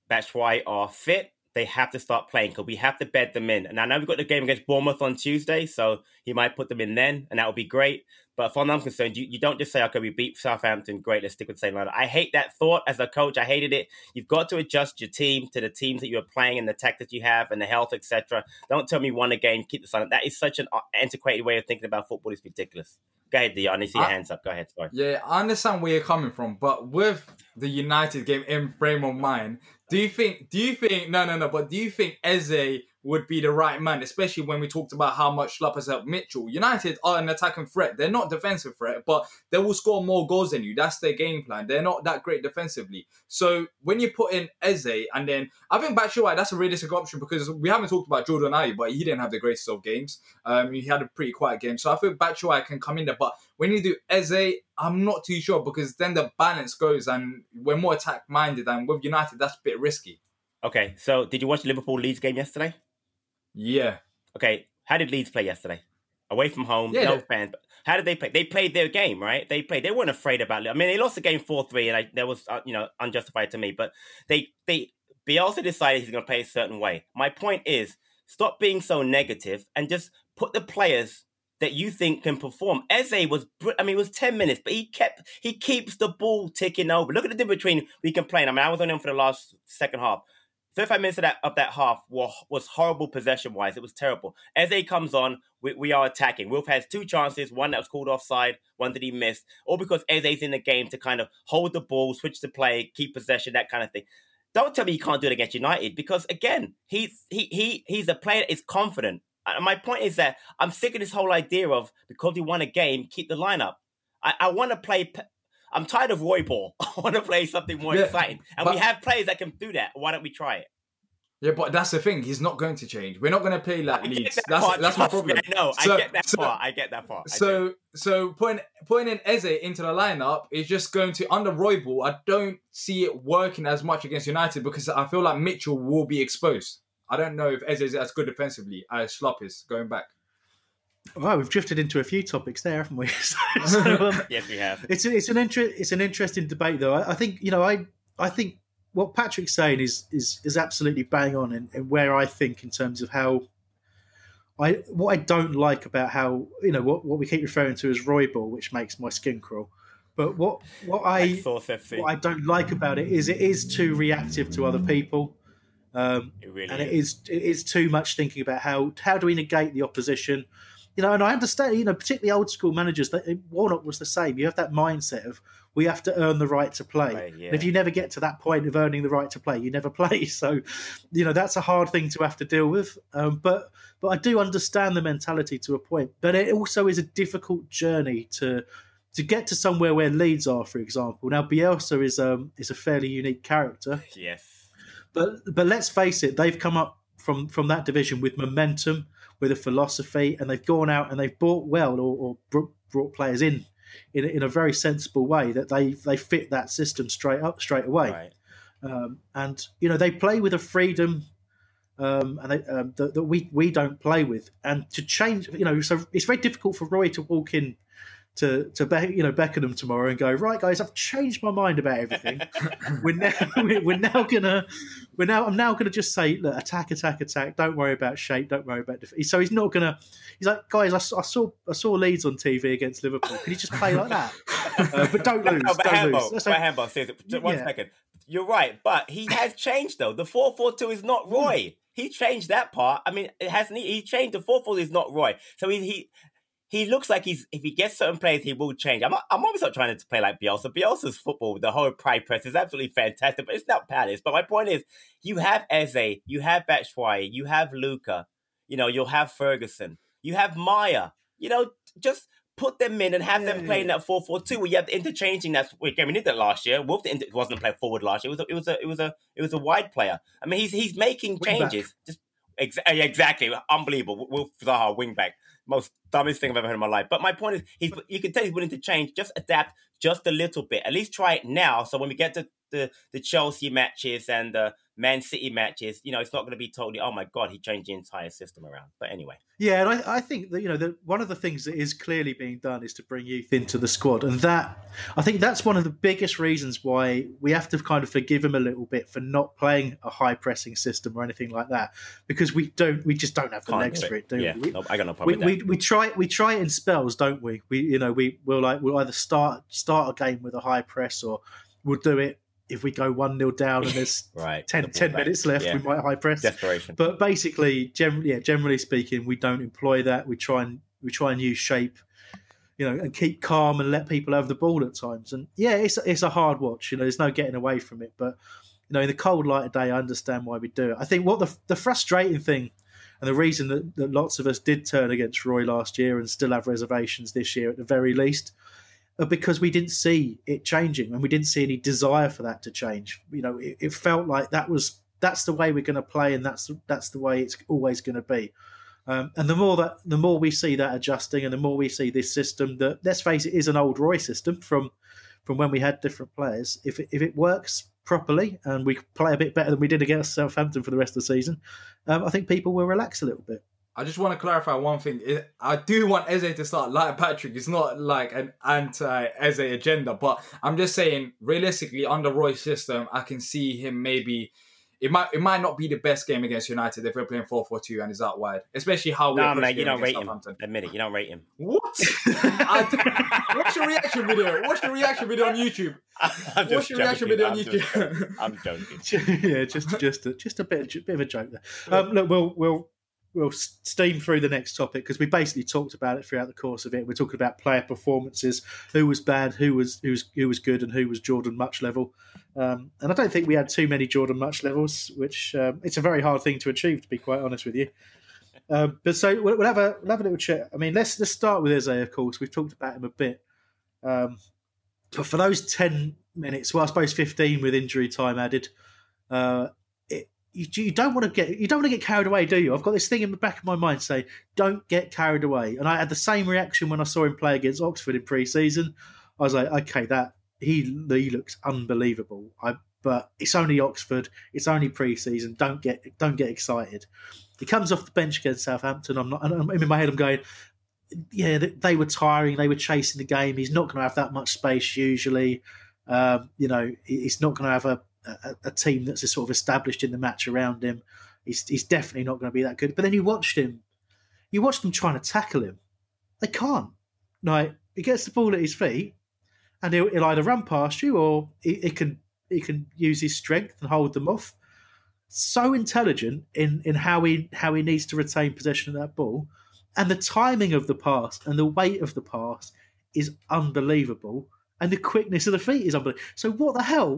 Batshuayi are fit, they have to start playing because we have to bed them in. And I know we've got the game against Bournemouth on Tuesday, so he might put them in then, and that would be great. But as far as I'm concerned, you don't just say, okay, we beat Southampton, great, let's stick with the same lineup. I hate that thought as a coach. I hated it. You've got to adjust your team to the teams that you're playing and the tactics you have and the health, etc. Don't tell me won a game, keep the lineup. That is such an antiquated way of thinking about football. It's ridiculous. Go ahead, Dion. I see your hands up. Go ahead. Sorry. Yeah, I understand where you're coming from, but with the United game in frame of mind, do you think Eze would be the right man, especially when we talked about how much Schlupp has helped Mitchell? United are an attacking threat. They're not defensive threat, but they will score more goals than you. That's their game plan. They're not that great defensively. So when you put in Eze, and then I think Batshuayi, that's a realistic option because we haven't talked about Jordan Ayew, but he didn't have the greatest of games. He had a pretty quiet game. So I think Batshuayi can come in there. But when you do Eze, I'm not too sure because then the balance goes and we're more attack-minded. And with United, that's a bit risky. Okay, so did you watch the Liverpool-Leeds game yesterday? Yeah. Okay, how did Leeds play yesterday? Away from home, no fans. But how did they play? They played their game, right? They weren't afraid about it. I mean, they lost the game 4-3, and that was unjustified to me. But Bielsa decided he's going to play a certain way. My point is, stop being so negative and just put the players that you think can perform. Eze was, it was 10 minutes, but he keeps the ball ticking over. Look at the difference between we complain. I mean, I was on him for the last second half. 35 minutes of that half was horrible possession-wise. It was terrible. Eze comes on, we are attacking. Wilf has 2 chances, one that was called offside, one that he missed, all because Eze's in the game to kind of hold the ball, switch the play, keep possession, that kind of thing. Don't tell me you can't do it against United because, again, he's a player that is confident. My point is that I'm sick of this whole idea of because he won a game, keep the lineup. I want to play... I'm tired of Roy ball. I want to play something more exciting. And we have players that can do that. Why don't we try it? Yeah, but that's the thing. He's not going to change. We're not going to play like Leeds. That's my problem. I get that part. So putting in Eze into the lineup is just going to, under Roy ball, I don't see it working as much against United because I feel like Mitchell will be exposed. I don't know if Eze is as good defensively as Schlupp is going back. Well, we've drifted into a few topics there, haven't we? Yes, we have. It's an interesting debate, though. I think I think what Patrick's saying is absolutely bang on, in where I think in terms of how what I don't like about how what we keep referring to as Roy ball, which makes my skin crawl. But what I don't like about it is too reactive to other people. It is too much thinking about how do we negate the opposition. And I understand, particularly old school managers, Warnock was the same. You have that mindset of we have to earn the right to play. Right, yeah. And if you never get to that point of earning the right to play, you never play. So, that's a hard thing to have to deal with. But I do understand the mentality to a point. But it also is a difficult journey to get to somewhere where Leeds are, for example. Now, Bielsa is a fairly unique character. Yes. But let's face it, they've come up from that division with momentum, with a philosophy, and they've gone out and they've bought well or brought players in a very sensible way that they fit that system straight away. Right. And they play with a freedom that we don't play with, and to change. So it's very difficult for Roy to walk in to Beckenham tomorrow and go, right, guys, I've changed my mind about everything. I'm now gonna just say, look, attack. Don't worry about shape. Don't worry about defense. So he's not gonna. He's like, guys, I saw Leeds on TV against Liverpool. Can you just play like that? But don't lose. One second. You're right, but he has changed though. The 4-4-2 is not Roy. He changed that part. I mean, it hasn't. He changed the 4-4 is not Roy. So he looks like if he gets certain players, he will change. I'm always not trying to play like Bielsa. Bielsa's football, the whole pride press is absolutely fantastic, but it's not Palace. But my point is, you have Eze, you have Batshuayi, you have Luka, you'll have Ferguson, you have Maya. Just put them in and have them play in that 4-4-2 where you have the interchanging. We did that last year. Wolf wasn't playing forward last year. It was a wide player. I mean, he's making changes. Just exactly unbelievable. Wolf Zaha wing back. Most dumbest thing I've ever heard in my life. But my point is, you can tell he's willing to change, just adapt just a little bit. At least try it now. So when we get to the Chelsea matches and the Man City matches, it's not going to be totally, oh my God, he changed the entire system around. But anyway. Yeah, and I think that, one of the things that is clearly being done is to bring youth into the squad. And that I think that's one of the biggest reasons why we have to kind of forgive him a little bit for not playing a high pressing system or anything like that, because we just don't have the legs for it, do we? I got no problem with that. We try it in spells, don't we? We'll either start a game with a high press, or we'll do it if we go 1-0 down and there's 10 minutes left. We might high press. Desperation. But basically, generally speaking, we don't employ that. We try and use shape, and keep calm and let people have the ball at times. And it's a hard watch. There's no getting away from it. But in the cold light of day, I understand why we do it. I think what the frustrating thing, and the reason that lots of us did turn against Roy last year and still have reservations this year at the very least, are because we didn't see it changing, and we didn't see any desire for that to change. It felt like that's the way we're going to play, and that's the way it's always going to be. And the more we see that adjusting, and the more we see this system that, let's face it, is an old Roy system from when we had different players. If it works properly and we play a bit better than we did against Southampton for the rest of the season, I think people will relax a little bit. I just want to clarify one thing. I do want Eze to start like Patrick. It's not like an anti-Eze agenda, but I'm just saying, realistically, under Roy's system, I can see him maybe. It might not be the best game against United if we're playing 4-4-2 and he's out wide, especially how we're pushing you don't rate him. Southampton. Admit it, you don't rate him. What? Watch the reaction video. Watch the reaction video on YouTube. Watch the reaction video on YouTube. I'm joking. Yeah, just a bit of a joke there. Look, we'll steam through the next topic, because we basically talked about it throughout the course of it. We're talking about player performances, who was bad, who was good, and who was Jordan Much level. And I don't think we had too many Jordan Much levels, which it's a very hard thing to achieve, to be quite honest with you. But so we'll have a little chat. I mean, let's start with Eze, of course. We've talked about him a bit. But for those 10 minutes, well, I suppose 15 with injury time added, you don't want to get carried away, do you? I've got this thing in the back of my mind saying, don't get carried away. And I had the same reaction when I saw him play against Oxford in pre-season. I was like, okay, that he looks unbelievable. But it's only Oxford, it's only pre-season. Don't get excited. He comes off the bench against Southampton. I'm in my head, I'm going, yeah, they were tiring. They were chasing the game. He's not going to have that much space usually. He's not going to have a team that's sort of established in the match around him. He's definitely not going to be that good. But then you watched them trying to tackle him. They can't. Like, he gets the ball at his feet, and he'll either run past you, or he can use his strength and hold them off. So intelligent in how he needs to retain possession of that ball, and the timing of the pass and the weight of the pass is unbelievable. And the quickness of the feet is unbelievable. So what the hell?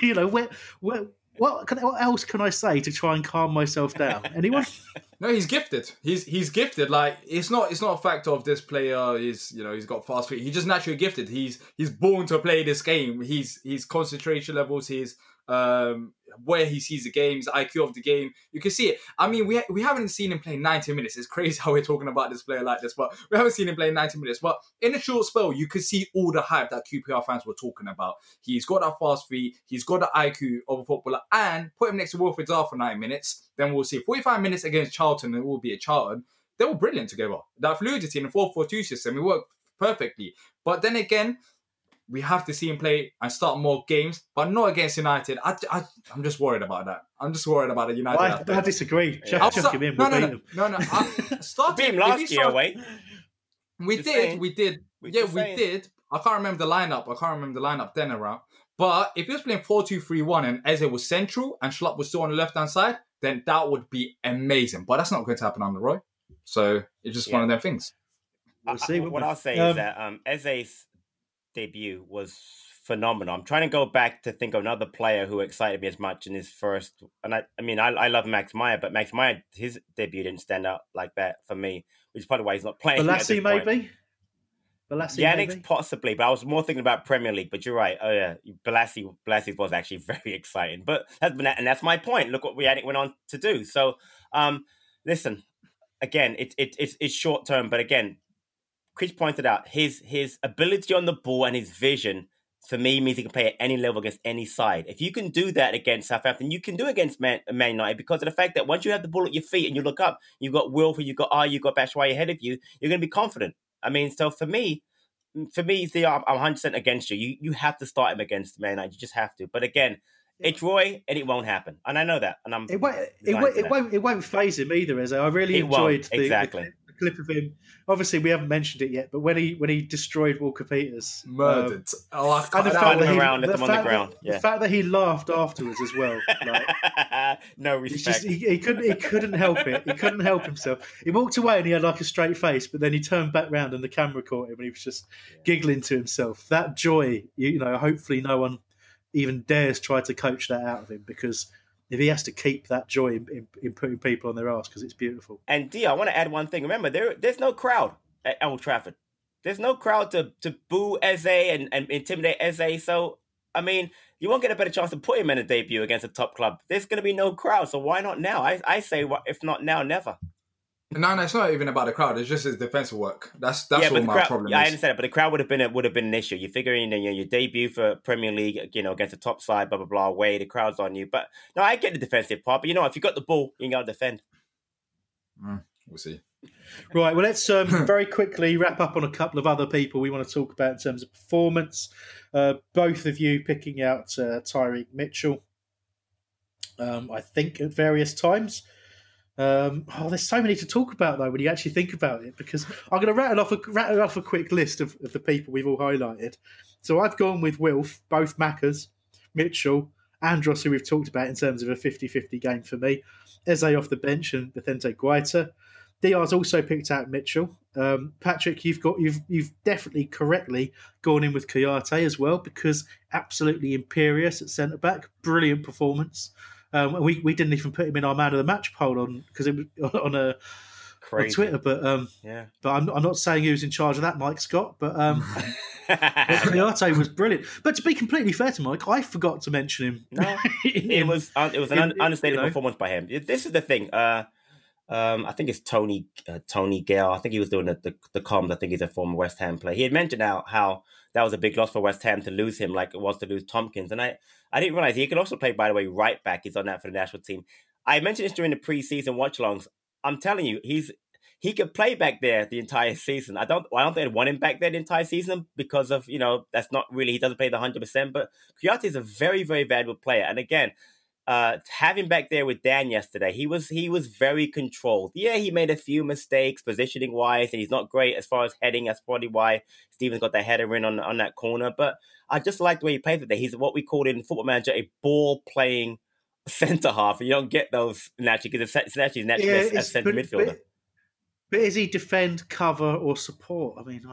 What else can I say to try and calm myself down? Anyone? No, he's gifted. He's gifted. Like, it's not a fact of this player is, he's got fast feet. He's just naturally gifted. He's born to play this game. His concentration levels, his where he sees the game, his IQ of the game. You can see it. I mean, we haven't seen him play 90 minutes. It's crazy how we're talking about this player like this, but we haven't seen him play 90 minutes. But in a short spell, you could see all the hype that QPR fans were talking about. He's got that fast feet. He's got the IQ of a footballer. And put him next to Wilfried Zaha for 9 minutes. Then we'll see. 45 minutes against Charlton, it will be at Charlton. They were brilliant together. That fluidity in the 4-4-2 system, it worked perfectly. But then again, we have to see him play and start more games, but not against United. I'm just worried about that. I'm just worried about the United. I disagree. Chuck him in. No. Beat him last year, wait. We did. I can't remember the lineup then around. But if he was playing 4-2-3-1 and Eze was central and Schlupp was still on the left-hand side, then that would be amazing. But that's not going to happen under Roy. So it's just one of them things. We'll see. What I'll say is that Eze's debut was phenomenal. I'm trying to go back to think of another player who excited me as much in his first. And I love Max Meyer, but Max Meyer, his debut didn't stand out like that for me, which is probably why he's not playing. Balassi maybe. Yannick possibly, but I was more thinking about Premier League. But you're right. Oh yeah, Balassi was actually very exciting. But that's my point. Look what Yannick went on to do. So, listen, again, it's short term, but again, Chris pointed out his ability on the ball and his vision, for me, means he can play at any level against any side. If you can do that against Southampton, you can do it against Man United, because of the fact that once you have the ball at your feet and you look up, you've got Wilfried, you've got you've got Batshuayi ahead of you, you're going to be confident. I mean, so for me, for me, I'm 100% against you. You have to start him against Man United. You just have to. But again, it's Roy, and it won't happen. And I know that. And it won't phase him either. As I really enjoyed the clip of him. Obviously, we haven't mentioned it yet, but when he destroyed Walker Peters, murdered, and the fact that he laughed afterwards as well. Like, no respect. He couldn't help it. He couldn't help himself. He walked away and he had like a straight face, but then he turned back round and the camera caught him and he was just giggling to himself. That joy, hopefully no one even dares try to coach that out of him, because if he has to keep that joy in putting people on their arse, because it's beautiful. And D, I want to add one thing. Remember, there's no crowd at Old Trafford. There's no crowd to boo Eze and intimidate Eze. So, I mean, you won't get a better chance to put him in a debut against a top club. There's going to be no crowd, so why not now? I say, if not now, never. No, it's not even about the crowd. It's just his defensive work. That's all my problem is. I understand it, but the crowd would have been an issue. You're figuring your debut for Premier League, against a top side, blah blah blah. Away, the crowd's on you. But no, I get the defensive part. But if you got the ball, you got to defend. We'll see. Right. Well, let's very quickly wrap up on a couple of other people we want to talk about in terms of performance. Both of you picking out Tyreek Mitchell. I think at various times. There's so many to talk about though when you actually think about it, because I'm going to rattle off a quick list of the people we've all highlighted. So I've gone with Wilf, both Maccas, Mitchell, Andros, who we've talked about in terms of a 50-50 game for me, Eze off the bench, and Vicente Guaita. Diaz also picked out Mitchell. Patrick, you've definitely correctly gone in with Kouyaté as well, because absolutely imperious at centre back, brilliant performance. We didn't even put him in our man of the match poll on Twitter, but I'm not saying he was in charge of that, Mike Scott. But Kouyaté was brilliant. But to be completely fair to Mike, I forgot to mention him. No, it was an understated performance by him. This is the thing. I think it's Tony Gale. I think he was doing the comms. I think he's a former West Ham player. He had mentioned how that was a big loss for West Ham to lose him, like it was to lose Tompkins. And I didn't realize he could also play, by the way, right back. He's on that for the national team. I mentioned this during the pre-season watch-alongs. I'm telling you, he could play back there the entire season. I don't think I'd want him back there the entire season because of, that's not really, he doesn't play the 100%. But Kouyaté is a very, very valuable player. And again, having back there with Dan yesterday, he was very controlled. Yeah, he made a few mistakes positioning wise, and he's not great as far as heading. That's probably why Stevens got that header in on that corner. But I just like the way he played today. He's what we call in Football Manager a ball playing centre half. You don't get those naturally because it's actually naturally a centre midfielder. But is he defend, cover, or support? I mean,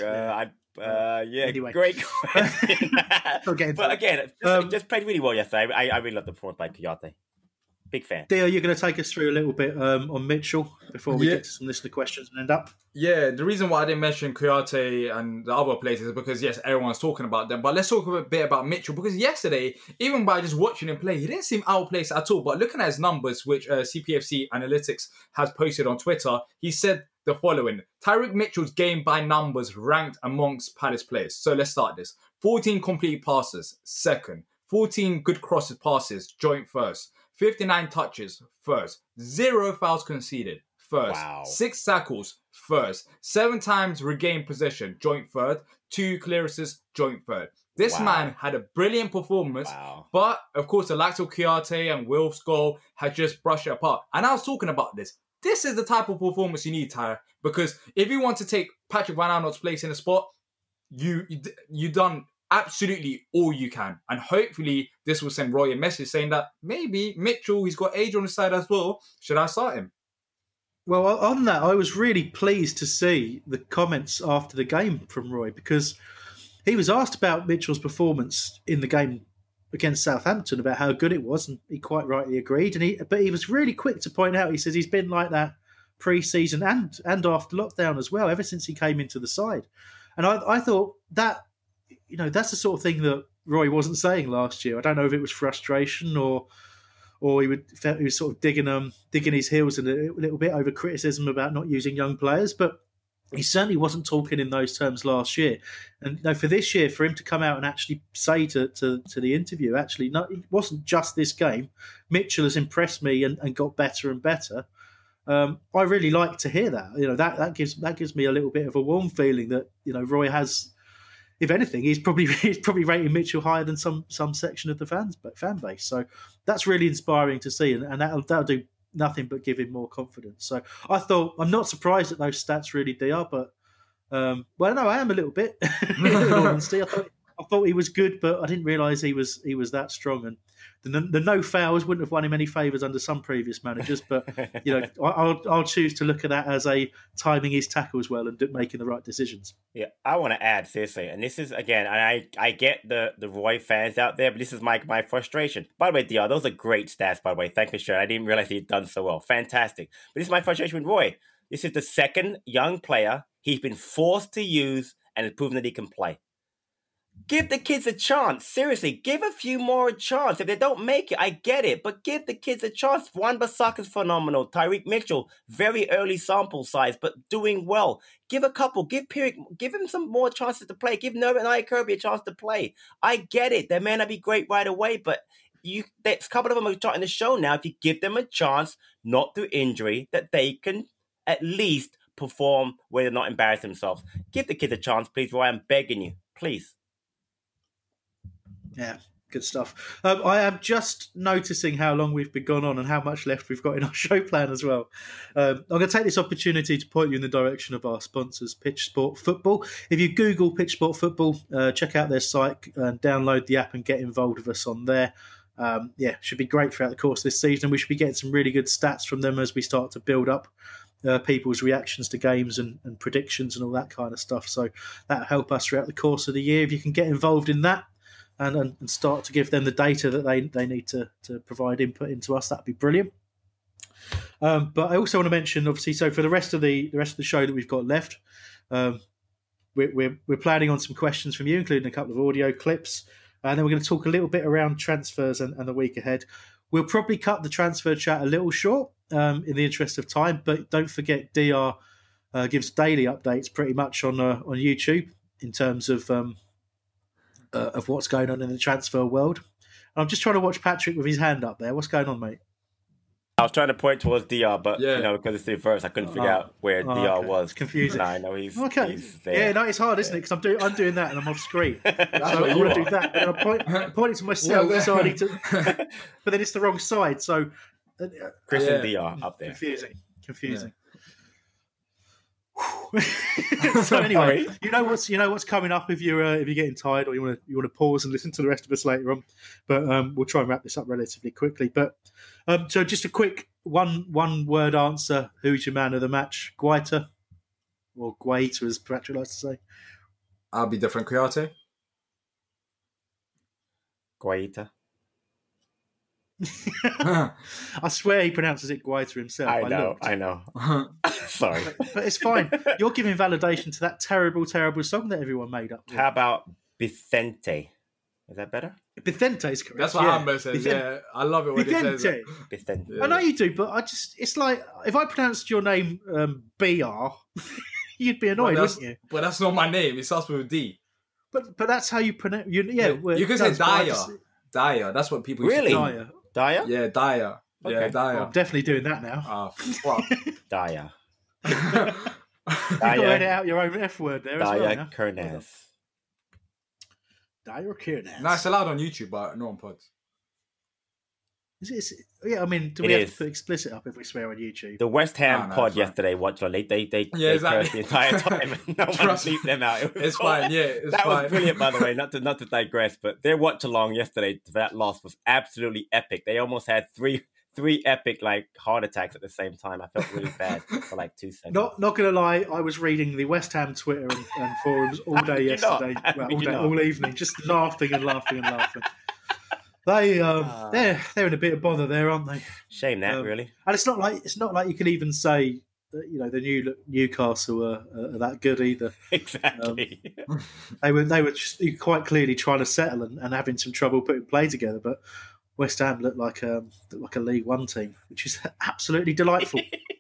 anyway. Great question. But again, just played really well yesterday. I really love the performance by Kouyaté. Big fan. Dio, you're going to take us through a little bit on Mitchell before we get to some listener questions and end up. Yeah, the reason why I didn't mention Kouyaté and the other players is because, yes, everyone's talking about them. But let's talk a bit about Mitchell, because yesterday, even by just watching him play, he didn't seem outplaced at all. But looking at his numbers, which CPFC Analytics has posted on Twitter, he said the following: Tyreek Mitchell's game by numbers ranked amongst Palace players. So let's start this. 14 complete passes, second. 14 good crosses passes, joint first. 59 touches, first. 0 fouls conceded, first. Wow. 6 tackles, first. 7 times regained possession, joint third. 2 clearances, joint third. This man had a brilliant performance, but of course the likes of Kouyaté and Wilf's goal had just brushed it apart. And I was talking about this. This is the type of performance you need, Tyre, because if you want to take Patrick Van Aanholt's place in the spot, you done absolutely all you can. And hopefully this will send Roy a message saying that maybe Mitchell, he's got age on his side as well. Should I start him? Well, on that, I was really pleased to see the comments after the game from Roy, because he was asked about Mitchell's performance in the game against Southampton, about how good it was, and he quite rightly agreed. But he was really quick to point out, he says he's been like that pre-season and after lockdown as well, ever since he came into the side. And I thought that, that's the sort of thing that Roy wasn't saying last year. I don't know if it was frustration or he was sort of digging his heels a little bit over criticism about not using young players, but he certainly wasn't talking in those terms last year. And for this year, for him to come out and actually say to the interview, it wasn't just this game. Mitchell has impressed me and got better and better. I really like to hear that. That gives me a little bit of a warm feeling that Roy has. If anything, he's probably rating Mitchell higher than some section of the fan base. So that's really inspiring to see, and that'll do nothing but give him more confidence. So I'm not surprised at those stats really, DR, but I am a little bit. In all honesty, I thought he was good, but I didn't realise he was that strong. And the no fouls wouldn't have won him any favours under some previous managers. But I'll choose to look at that as a timing his tackles well and making the right decisions. Yeah, I want to add seriously, and this is again, and I get the Roy fans out there, but this is my frustration. By the way, DR, those are great stats. By the way, thank you for sharing. I didn't realise he'd done so well. Fantastic. But this is my frustration with Roy. This is the second young player he's been forced to use and has proven that he can play. Give the kids a chance. Seriously, give a few more a chance. If they don't make it, I get it. But give the kids a chance. Wan-Bissaka's phenomenal. Tyreek Mitchell, very early sample size, but doing well. Give a couple. Give him some more chances to play. Give Noah and Kirby a chance to play. I get it. They may not be great right away, but a couple of them are starting to show now. If you give them a chance, not through injury, that they can at least perform where they're not embarrassing themselves. Give the kids a chance, please, Roy. I'm begging you. Please. Yeah, good stuff. I am just noticing how long we've been gone on and how much left we've got in our show plan as well. I'm going to take this opportunity to point you in the direction of our sponsors, Pitch Sport Football. If you Google Pitch Sport Football, check out their site and download the app and get involved with us on there. Should be great throughout the course of this season. We should be getting some really good stats from them as we start to build up people's reactions to games and predictions and all that kind of stuff. So that'll help us throughout the course of the year. If you can get involved in that, and start to give them the data that they need to provide input into us, that'd be brilliant. But I also want to mention, obviously, so for the rest of the show that we've got left, we're planning on some questions from you, including a couple of audio clips, and then we're going to talk a little bit around transfers and the week ahead. We'll probably cut the transfer chat a little short in the interest of time, but don't forget DR gives daily updates pretty much on YouTube in terms of what's going on in the transfer world. And I'm just trying to watch Patrick with his hand up there. What's going on, mate? I was trying to point towards DR, but because it's the first, I couldn't figure out where DR was. It's confusing. No, I know he's okay. He's there. Yeah, no, it's hard, isn't it? Because I'm doing that and I'm off screen. So I want to do that, and I'm pointing to myself, deciding to, but then it's the wrong side. So Chris and DR up there. Confusing. Yeah. So anyway, you know what's coming up if you're getting tired or you want to pause and listen to the rest of us later on. But we'll try and wrap this up relatively quickly. But so just a quick one word answer: who's your man of the match? Guaita or Guaita, as Patrick likes to say. I'll be different. Kouyaté. Guaita. I swear he pronounces it Guaita himself. I know. Sorry. But it's fine. You're giving validation to that terrible, terrible song that everyone made up. How about Vicente? Is that better? Vicente is correct. That's what Amber says. Yeah, I love it when he says that. Vicente. I know you do, but it's like if I pronounced your name BR, you'd be annoyed, wouldn't you? But that's not my name. It starts with a D. But that's how you pronounce. You can say Dyer. Dyer. That's what people really used to Dyer. Yeah, Dyer. Okay. Yeah, Dyer. Well, I'm definitely doing that now. Dyer. You've got to edit out your own F word there as well. Dyer Kernes. Dyer Kernes. No, it's allowed on YouTube, but not on pods. Yeah, I mean, do we have to put explicit up if we swear on YouTube? The West Ham pod yesterday, watched on they cursed the entire time. No one bleeped them out. It's fine. Yeah, that was brilliant, by the way. Not to digress, but their watch along yesterday for that loss was absolutely epic. They almost had three epic heart attacks at the same time. I felt really bad for 2 seconds. Not gonna lie, I was reading the West Ham Twitter and forums all day yesterday, all evening, just laughing and laughing and laughing. They're in a bit of bother there, aren't they? Shame that, really. And it's not like you can even say that the new Newcastle are that good either. Exactly. They were just quite clearly trying to settle and having some trouble putting play together, but West Ham looked like a League One team, which is absolutely delightful.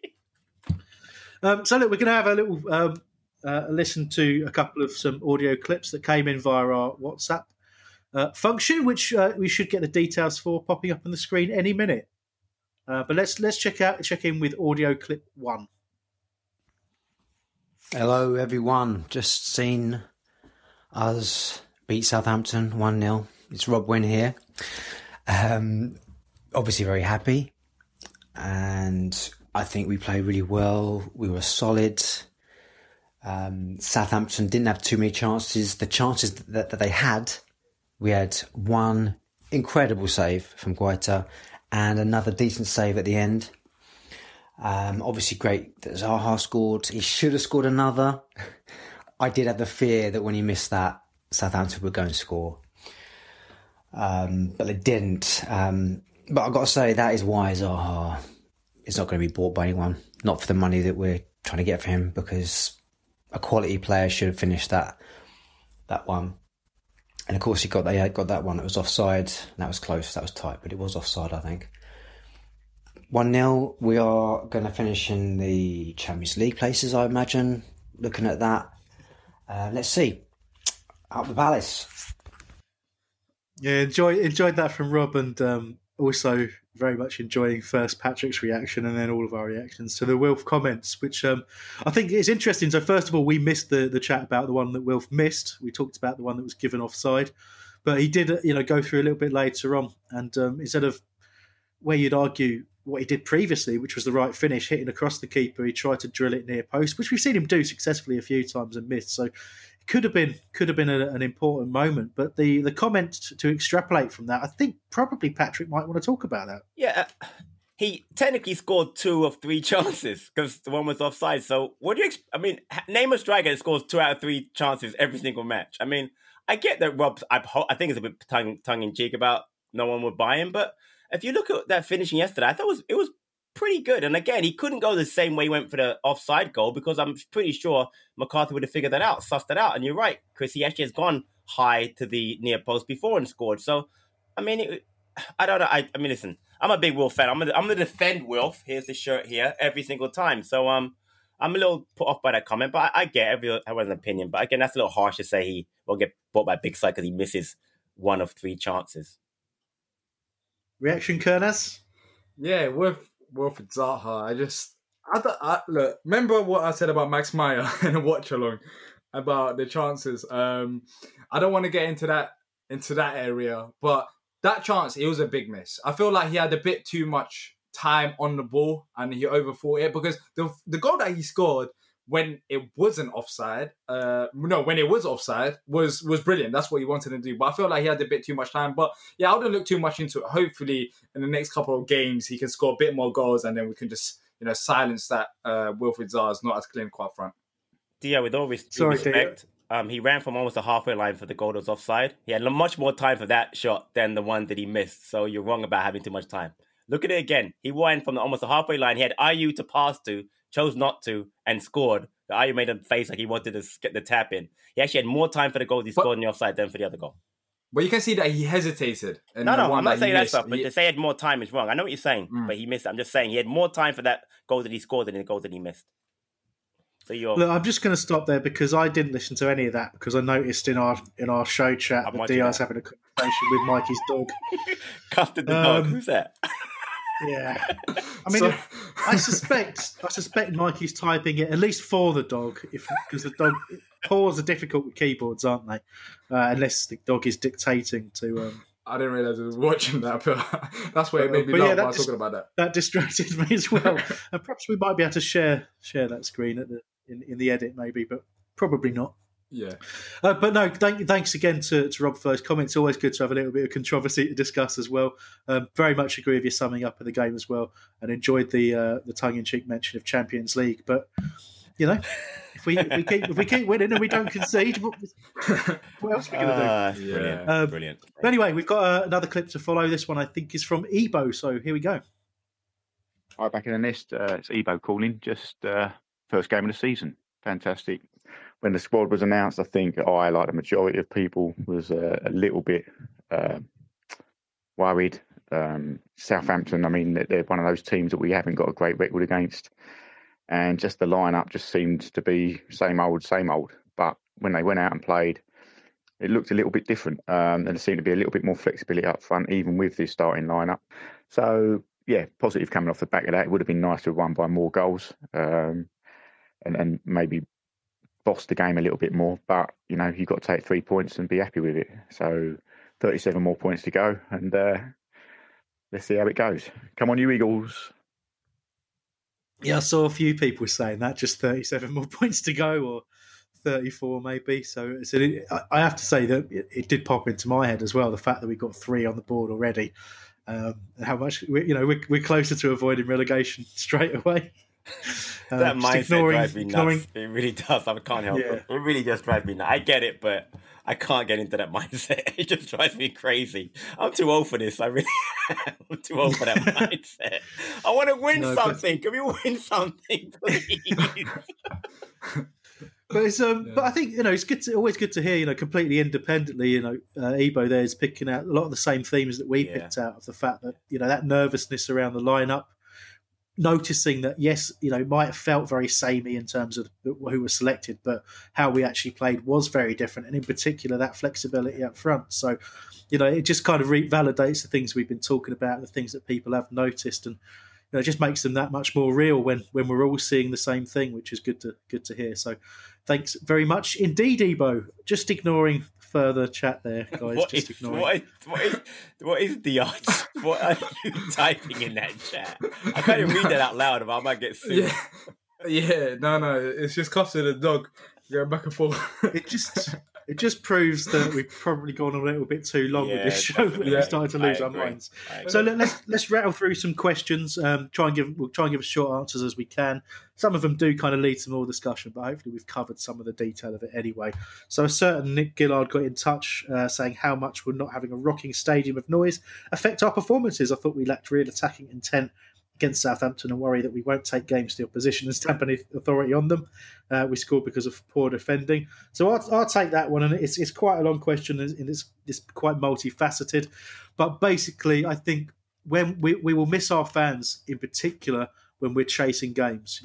So look, we're going to have a little listen to a couple of some audio clips that came in via our WhatsApp function, which we should get the details for popping up on the screen any minute. But let's check in with audio clip 1. Hello, everyone. Just seen us beat Southampton 1-0. It's Rob Wynn here. Obviously very happy. And I think we played really well. We were solid. Southampton didn't have too many chances. The chances that they had, we had one incredible save from Guaita and another decent save at the end. Obviously great that Zaha scored. He should have scored another. I did have the fear that when he missed that, Southampton would go and score. But they didn't. But I've got to say, that is why Zaha is not going to be bought by anyone. Not for the money that we're trying to get for him, because a quality player should have finished that one. And of course, he got that one that was offside. That was close, that was tight, but it was offside, I think. 1-0, we are going to finish in the Champions League places, I imagine, looking at that. Let's see. Up the Palace. Yeah, enjoyed that from Rob, and also very much enjoying first Patrick's reaction and then all of our reactions to the Wilf comments, which I think is interesting. So first of all, we missed the chat about the one that Wilf missed. We talked about the one that was given offside, but he did go through a little bit later on, and instead of where you'd argue what he did previously, which was the right finish, hitting across the keeper, he tried to drill it near post, which we've seen him do successfully a few times and missed. So it could have been an important moment. But the comment to extrapolate from that, I think probably Patrick might want to talk about that. Yeah, he technically scored 2 of 3 chances because the one was offside. So what do you name a striker that scores 2 out of 3 chances every single match. I mean, I get that Rob, I think it's a bit tongue-in-cheek about no one would buy him, but if you look at that finishing yesterday, I thought it was pretty good. And again, he couldn't go the same way he went for the offside goal, because I'm pretty sure McCarthy would have figured that out, sussed that out. And you're right, Chris, he actually has gone high to the near post before and scored. So, I mean, I don't know. I mean, listen, I'm a big Wilf fan. I'm gonna defend Wilf. Here's the shirt here every single time. So I'm a little put off by that comment, but I get everyone's opinion. But again, that's a little harsh to say he will get bought by big side because he misses 1 of 3 chances. Reaction, Kernas? Yeah, with Zaha, look, remember what I said about Max Meyer in a watch along about the chances. I don't want to get into that area, but that chance, it was a big miss. I feel like he had a bit too much time on the ball and he overthought it, because the goal that he scored when it wasn't offside, when it was offside, was brilliant. That's what he wanted to do. But I feel like he had a bit too much time. But yeah, I wouldn't look too much into it. Hopefully, in the next couple of games, he can score a bit more goals, and then we can just silence that Wilfried Zaha's not as clinical up front. Yeah, with all respect, he ran from almost the halfway line for the goal that was offside. He had much more time for that shot than the one that he missed. So you're wrong about having too much time. Look at it again. He went from almost the halfway line. He had Ayew to pass to, chose not to, and scored. The Ayew made him face like he wanted to get the tap in. He actually had more time for the goal he scored in the offside than for the other goal. But you can see that he hesitated. No, I'm not saying that stuff, but to say he had more time is wrong. I know what you're saying, but he missed it. I'm just saying he had more time for that goal that he scored than the goal that he missed. So Look, I'm just going to stop there because I didn't listen to any of that, because I noticed in our show chat that Diaz having a conversation with Mikey's dog. Custard the dog. Who's that? Yeah, I mean, I suspect Mikey's typing it at least for the dog, because the dog paws are difficult with keyboards, aren't they? Unless the dog is dictating to. I didn't realize I was watching that, but that's why it made me laugh while talking about that. That distracted me as well, and perhaps we might be able to share that screen in the edit, maybe, but probably not. Yeah. But no, thanks again to Rob for those comments. Always good to have a little bit of controversy to discuss as well. Very much agree with your summing up of the game as well, and enjoyed the tongue-in-cheek mention of Champions League. But if we keep winning and we don't concede, what else are we going to do? Yeah, brilliant. But anyway, we've got another clip to follow. This one I think is from Ebo. So here we go. All right, back in the nest. It's Ebo calling. Just first game of the season. Fantastic. When the squad was announced, I think I, like the majority of people, was a little bit worried. Southampton, I mean, they're one of those teams that we haven't got a great record against. And just the lineup just seemed to be same old. But when they went out and played, it looked a little bit different. And there seemed to be a little bit more flexibility up front, even with this starting lineup. So positive coming off the back of that. It would have been nice to have won by more goals and maybe bossed the game a little bit more. But, you've got to take 3 points and be happy with it. So 37 more points to go, and let's see how it goes. Come on, you Eagles. Yeah, I saw a few people saying that, just 37 more points to go, or 34 maybe. So I have to say that it did pop into my head as well, the fact that we got 3 on the board already. How much we're closer to avoiding relegation straight away. That mindset drives me nuts. It really does. I can't help it. It really just drives me nuts. I get it, but I can't get into that mindset. It just drives me crazy. I'm too old for this. I'm too old for that mindset. I want to win something. Can we win something, please? But it's but I think it's always good to hear completely independently. Ebo there is picking out a lot of the same themes that we picked out of the fact that that nervousness around the lineup, noticing that it might have felt very samey in terms of who was selected, but how we actually played was very different, and in particular that flexibility up front. So it just kind of validates the things we've been talking about, the things that people have noticed, and it just makes them that much more real when we're all seeing the same thing, which is good to hear. So thanks very much indeed, Ebo. Just ignoring further chat there, guys. What is the odds? What are you typing in that chat? I can't even read that out loud, or I might get sued. No, it's just costing the dog going back and forth. It just proves that we've probably gone a little bit too long with this show. We're starting to lose our minds. So let's rattle through some questions. We'll try and give as short answers as we can. Some of them do kind of lead to more discussion, but hopefully we've covered some of the detail of it anyway. So a certain Nick Gillard got in touch saying, how much would not having a rocking stadium of noise affect our performances? I thought we lacked real attacking intent against Southampton and worry that we won't take games to the opposition and stamp any authority on them. We scored because of poor defending. So I'll take that one, and it's quite a long question, and it's quite multifaceted. But basically, I think when we will miss our fans in particular when we're chasing games.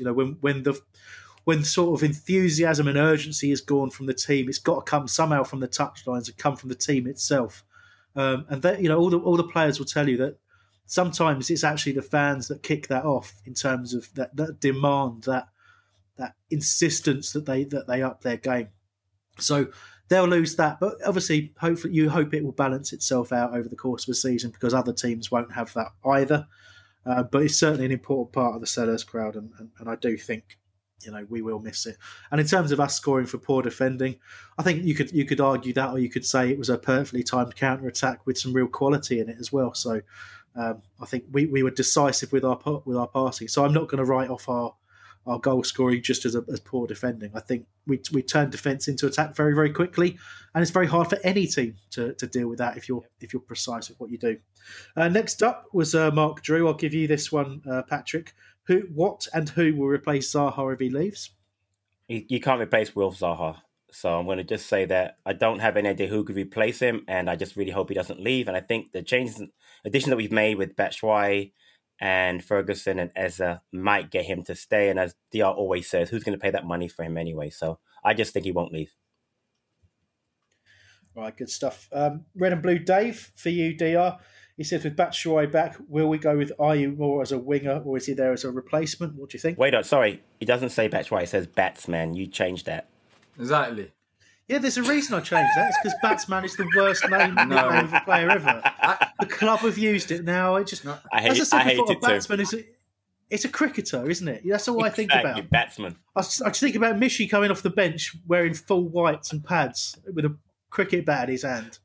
When sort of enthusiasm and urgency is gone from the team, it's got to come somehow from the touchlines and come from the team itself. And that all the players will tell you that sometimes it's actually the fans that kick that off in terms of that demand, that insistence that they up their game. So they'll lose that, but obviously, hopefully, you hope it will balance itself out over the course of the season because other teams won't have that either. But it's certainly an important part of the Sellers crowd, and I do think we will miss it. And in terms of us scoring for poor defending, I think you could argue that, or you could say it was a perfectly timed counter attack with some real quality in it as well. So I think we were decisive with our passing. So I'm not going to write off our goal scoring just as poor defending. I think we turned defence into attack very, very quickly, and it's very hard for any team to deal with that if you're precise with what you do. Next up was Mark Drew. I'll give you this one, Patrick. What and who will replace Zaha if he leaves? You can't replace Wilf Zaha. So I'm going to just say that I don't have any idea who could replace him, and I just really hope he doesn't leave. And I think the addition that we've made with Batshuayi and Ferguson and Eza might get him to stay. And as DR always says, who's going to pay that money for him anyway? So I just think he won't leave. All right, good stuff. Red and Blue Dave, for you, DR. He says, with Batshuayi back, will we go with Ayew more as a winger, or is he there as a replacement? What do you think? Wait, sorry. He doesn't say Batshuayi. It says Batsman. You changed that. Exactly. Yeah, there's a reason I changed that. It's because Batsman is the worst name of a player ever. The club have used it now. I hate it Batsman too. It's a cricketer, isn't it? That's all I think about. Batsman. I just think about Mishi coming off the bench wearing full whites and pads with a cricket bat in his hand.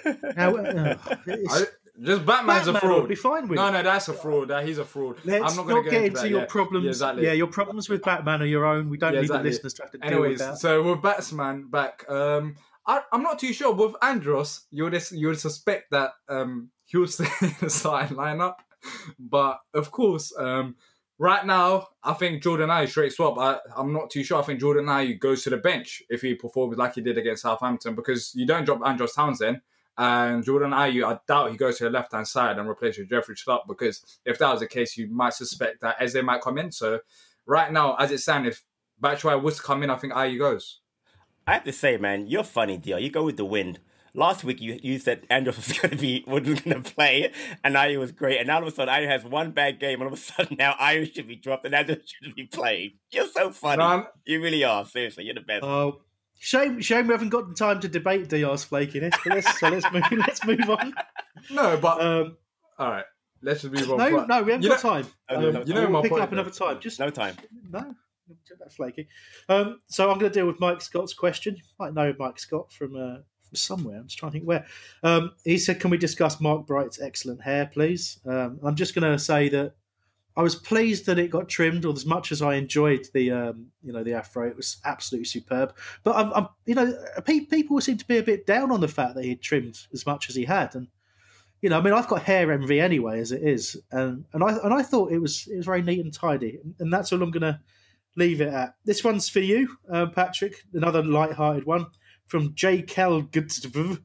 Just Batman's a fraud. I'd be fine with. No, that's a fraud. He's a fraud. Let's not get into your problems. Yeah, exactly. Yeah, your problems with Batman are your own. We don't need the listeners to have to deal with that. So with Batsman back, I'm not too sure. With Andros, you would suspect that he would stay in the starting lineup, but of course, right now I think Jordan Ayew straight swap. I'm not too sure. I think Jordan Ayew goes to the bench if he performs like he did against Southampton, because you don't drop Andros Townsend. And Jordan Ayew, I doubt he goes to the left-hand side and replaces Jeffrey Schlupp, because if that was the case, you might suspect that Eze might come in. So right now, as it stands, if Batshuayi was to come in, I think Ayew goes. I have to say, man, you're funny, deal. You go with the wind. last week you said Andros wasn't going to play, and now he was great. And now all of a sudden, Andros has one bad game, and all of a sudden now Irish should be dropped, and Andros should be playing. You're so funny. You really are. Seriously, you're the best. Shame we haven't got the time to debate Diar's flakiness. But let's move on. No, but all right. Let's just move on. No, we haven't got time. We'll pick it up another time. Just no time. No, that's flaky. So I'm going to deal with Mike Scott's question. You might know Mike Scott from somewhere. I'm just trying to think where. He said, "Can we discuss Mark Bright's excellent hair, please?" I'm just going to say that I was pleased that it got trimmed, or as much as I enjoyed the afro, it was absolutely superb. But people seem to be a bit down on the fact that he trimmed as much as he had, and I've got hair envy anyway, as it is, and I thought it was very neat and tidy, and that's all I'm going to leave it at. This one's for you, Patrick. Another light-hearted one from J. Kelgutv.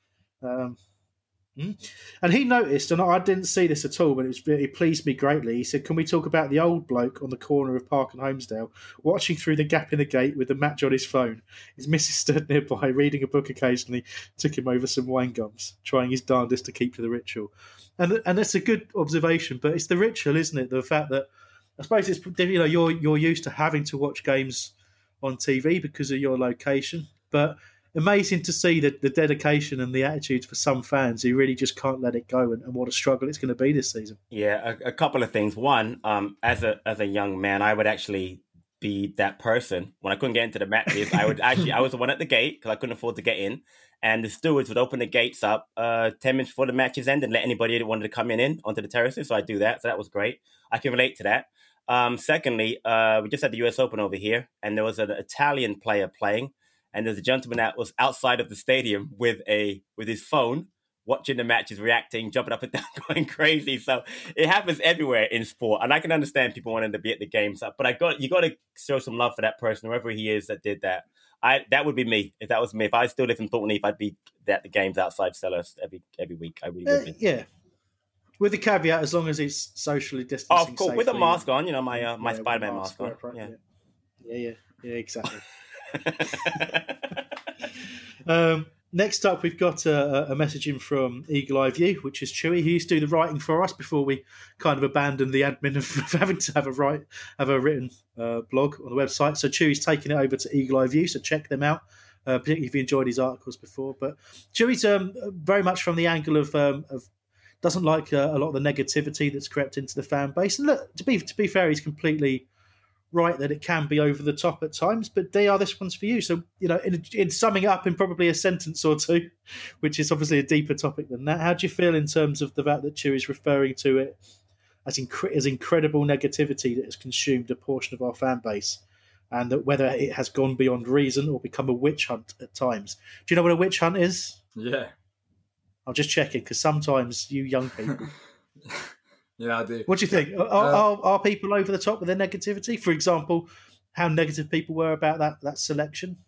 And he noticed, and I didn't see this at all, but it pleased me greatly. He said, "Can we talk about the old bloke on the corner of Park and Holmesdale, watching through the gap in the gate with the match on his phone? His missus stood nearby, reading a book occasionally, took him over some wine gums, trying his darndest to keep to the ritual." And that's a good observation, but it's the ritual, isn't it? The fact that, I suppose it's, you're used to having to watch games on TV because of your location, but amazing to see the dedication and the attitude for some fans who really just can't let it go, and what a struggle it's going to be this season. Yeah, a couple of things. One, as a young man, I would actually be that person when I couldn't get into the matches. I was the one at the gate because I couldn't afford to get in, and the stewards would open the gates up 10 minutes before the matches end and let anybody that wanted to come in onto the terraces. So I do that. So that was great. I can relate to that. Secondly, we just had the US Open over here, and there was an Italian player playing. And there's a gentleman that was outside of the stadium with his phone, watching the matches, reacting, jumping up and down, going crazy. So it happens everywhere in sport. And I can understand people wanting to be at the games, but you got to show some love for that person, whoever he is that did that. That would be me. If that was me, if I still live in Thornton Heath, I'd be at the games outside Sellers every week. I really would be. Yeah. With the caveat, as long as it's socially distancing. Oh, of course, with a mask on, my Spider-Man mask on. Right. Yeah, exactly. Next up, we've got a message in from Eagle Eye View, which is Chewy. He used to do the writing for us before we kind of abandoned the admin of having to have a written blog on the website. So Chewy's taking it over to Eagle Eye View, so check them out, particularly if you enjoyed his articles before. But Chewy's very much from the angle of doesn't like a lot of the negativity that's crept into the fan base. And look, to be fair, he's completely right that it can be over the top at times, but DR, this one's for you. So, in summing it up in probably a sentence or two, which is obviously a deeper topic than that, how do you feel in terms of the fact that Chew is referring to it as incredible negativity that has consumed a portion of our fan base, and that whether it has gone beyond reason or become a witch hunt at times? Do you know what a witch hunt is? Yeah. I'll just check it, because sometimes you young people... Yeah, I do. What do you think? Are people over the top with their negativity? For example, how negative people were about that selection?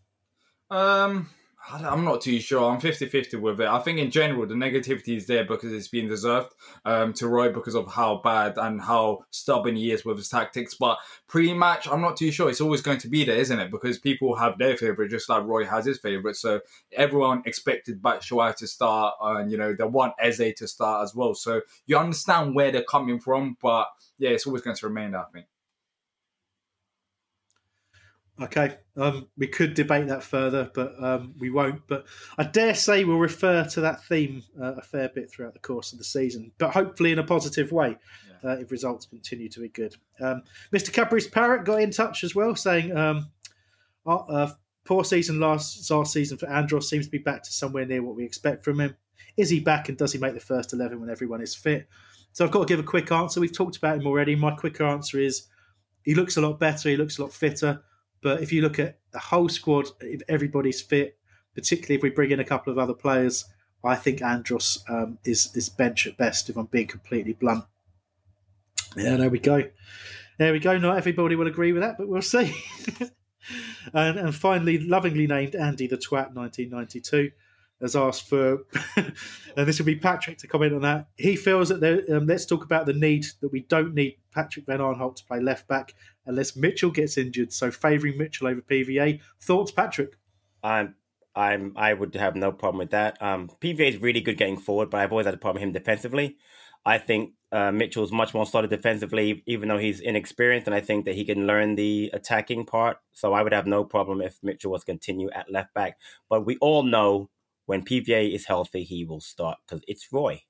I'm not too sure. I'm 50-50 with it. I think in general, the negativity is there because it's been deserved to Roy because of how bad and how stubborn he is with his tactics. But pre-match, I'm not too sure. It's always going to be there, isn't it? Because people have their favourite, just like Roy has his favourite. So everyone expected Batshuayi to start, and they want Eze to start as well. So you understand where they're coming from, but yeah, it's always going to remain there, I think. Okay, we could debate that further, but we won't. But I dare say we'll refer to that theme a fair bit throughout the course of the season, but hopefully in a positive way, if results continue to be good. Mr. Cadbury's Parrot got in touch as well, saying poor season last season for Andros, seems to be back to somewhere near what we expect from him. Is he back, and does he make the first 11 when everyone is fit? So I've got to give a quick answer. We've talked about him already. My quick answer is he looks a lot better, he looks a lot fitter. But if you look at the whole squad, if everybody's fit, particularly if we bring in a couple of other players, I think Andros is bench at best, if I'm being completely blunt. Yeah, there we go. Not everybody will agree with that, but we'll see. and finally, lovingly named Andy the Twat 1992 has asked for, and this will be Patrick to comment on that. He feels that let's talk about the need that we don't need Patrick Van Arnholt to play left back unless Mitchell gets injured. So favouring Mitchell over PVA. Thoughts, Patrick? I'm I would have no problem with that. PVA is really good getting forward, but I've always had a problem with him defensively. I think Mitchell's much more solid defensively, even though he's inexperienced, and I think that he can learn the attacking part. So I would have no problem if Mitchell was to continue at left back. But we all know when PVA is healthy, he will start because it's Roy.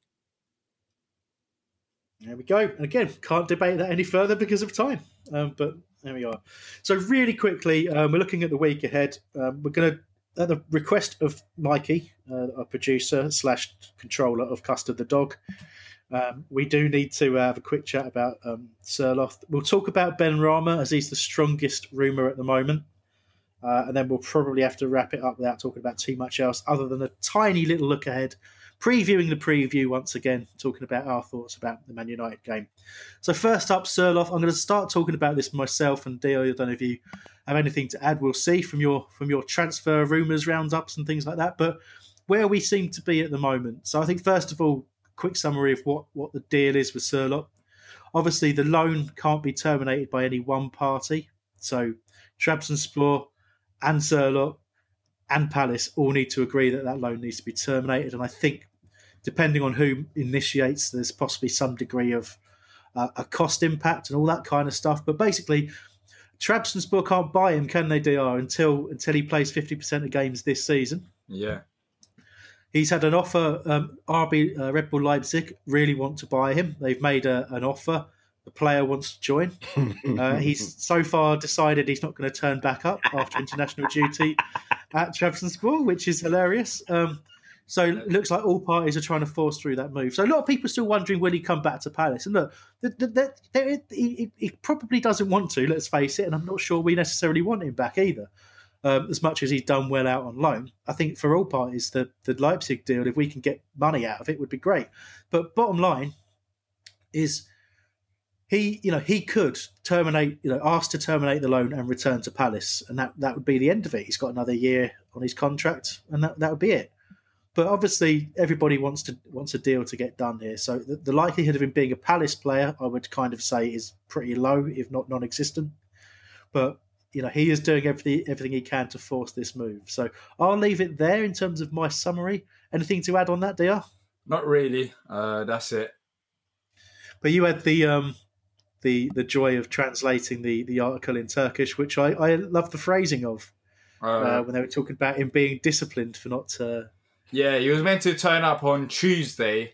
There we go. And again, can't debate that any further because of time. But there we are. So really quickly, we're looking at the week ahead. We're going to, at the request of Mikey, our producer / controller of Custard the Dog, we do need to have a quick chat about Surloth. We'll talk about Ben Rama as he's the strongest rumour at the moment. And then we'll probably have to wrap it up without talking about too much else other than a tiny little look ahead, previewing the preview once again, talking about our thoughts about the Man United game. So first up, Surloth. I'm going to start talking about this myself, and Dio, I don't know if you have anything to add. We'll see from your transfer rumours, roundups and things like that. But where we seem to be at the moment. So I think first of all, quick summary of what the deal is with Surloth. Obviously, the loan can't be terminated by any one party. So Trabzonspor and Surloth and Palace all need to agree that loan needs to be terminated. And I think, depending on who initiates, there's possibly some degree of a cost impact and all that kind of stuff. But basically, Trabzonspor can't buy him, can they, DR, until he plays 50% of games this season? Yeah. He's had an offer. RB Red Bull Leipzig really want to buy him. They've made an offer. The player wants to join. He's so far decided he's not going to turn back up after international duty at Trabzonspor, which is hilarious. So it looks like all parties are trying to force through that move. So a lot of people are still wondering, will he come back to Palace? And look, he probably doesn't want to, let's face it, and I'm not sure we necessarily want him back either, as much as he's done well out on loan. I think for all parties, the Leipzig deal, if we can get money out of it, would be great. But bottom line is he could terminate, ask to terminate the loan and return to Palace, and that would be the end of it. He's got another year on his contract, and that would be it. But obviously, everybody wants a deal to get done here. So the likelihood of him being a Palace player, I would kind of say, is pretty low, if not non-existent. But he is doing everything he can to force this move. So I'll leave it there in terms of my summary. Anything to add on that, DR? Not really. That's it. But you had the joy of translating the article in Turkish, which I love the phrasing of when they were talking about him being disciplined for not. Yeah, he was meant to turn up on Tuesday.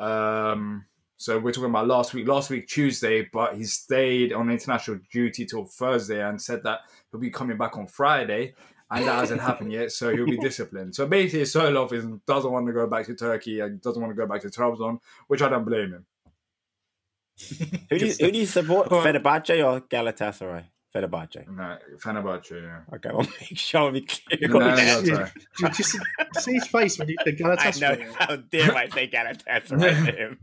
So we're talking about last week Tuesday, but he stayed on international duty till Thursday and said that he'll be coming back on Friday, and that hasn't happened yet, so he'll be disciplined. So basically, Surloth doesn't want to go back to Turkey and doesn't want to go back to Trabzon, which I don't blame him. Who do you support? Fenerbahce or Galatasaray? Fenerbahce. No, Fenerbahce, yeah. Okay, I'll make sure we clear No, Did you see his face when you said Galatasaray? I know, how dare I say Galatasaray to him.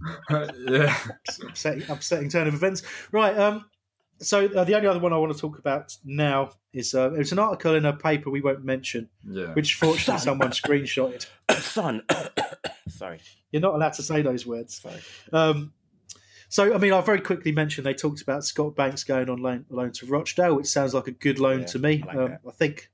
Yeah. Upsetting turn of events. Right, so the only other one I want to talk about now is it's an article in a paper we won't mention, which fortunately someone screenshotted. Son. Sorry. You're not allowed to say those words. Sorry. So, I mean, I'll very quickly mention they talked about Scott Banks going on loan to Rochdale, which sounds like a good loan to me. I think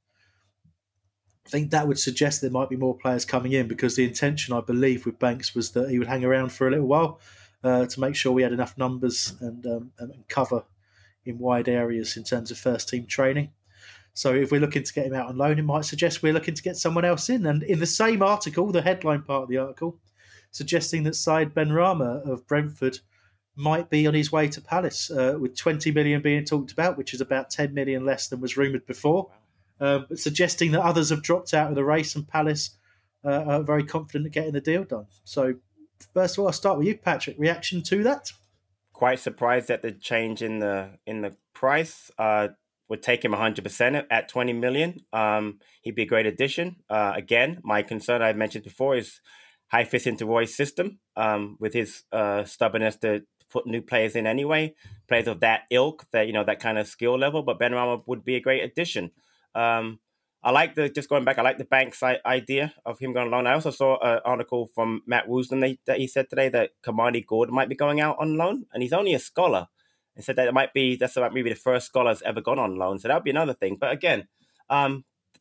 that would suggest there might be more players coming in, because the intention, I believe, with Banks was that he would hang around for a little while to make sure we had enough numbers and cover in wide areas in terms of first-team training. So if we're looking to get him out on loan, it might suggest we're looking to get someone else in. And in the same article, the headline part of the article, suggesting that Said Benrahma of Brentford might be on his way to Palace, with 20 million being talked about, which is about 10 million less than was rumoured before, but suggesting that others have dropped out of the race and Palace are very confident of getting the deal done. So first of all, I'll start with you, Patrick. Reaction to that? Quite surprised at the change in the price. Would take him 100% at 20 million. He'd be a great addition. Again, my concern I mentioned before is how he fits into Roy's system, with his stubbornness to put new players in anyway, players of that ilk, that kind of skill level. But Benrahma would be a great addition. I like the Banks idea of him going on loan. I also saw an article from Matt Woosnam that he said today that Kamani Gordon might be going out on loan, and he's only a scholar. He said that that's about maybe the first scholar that's ever gone on loan. So that would be another thing. But again,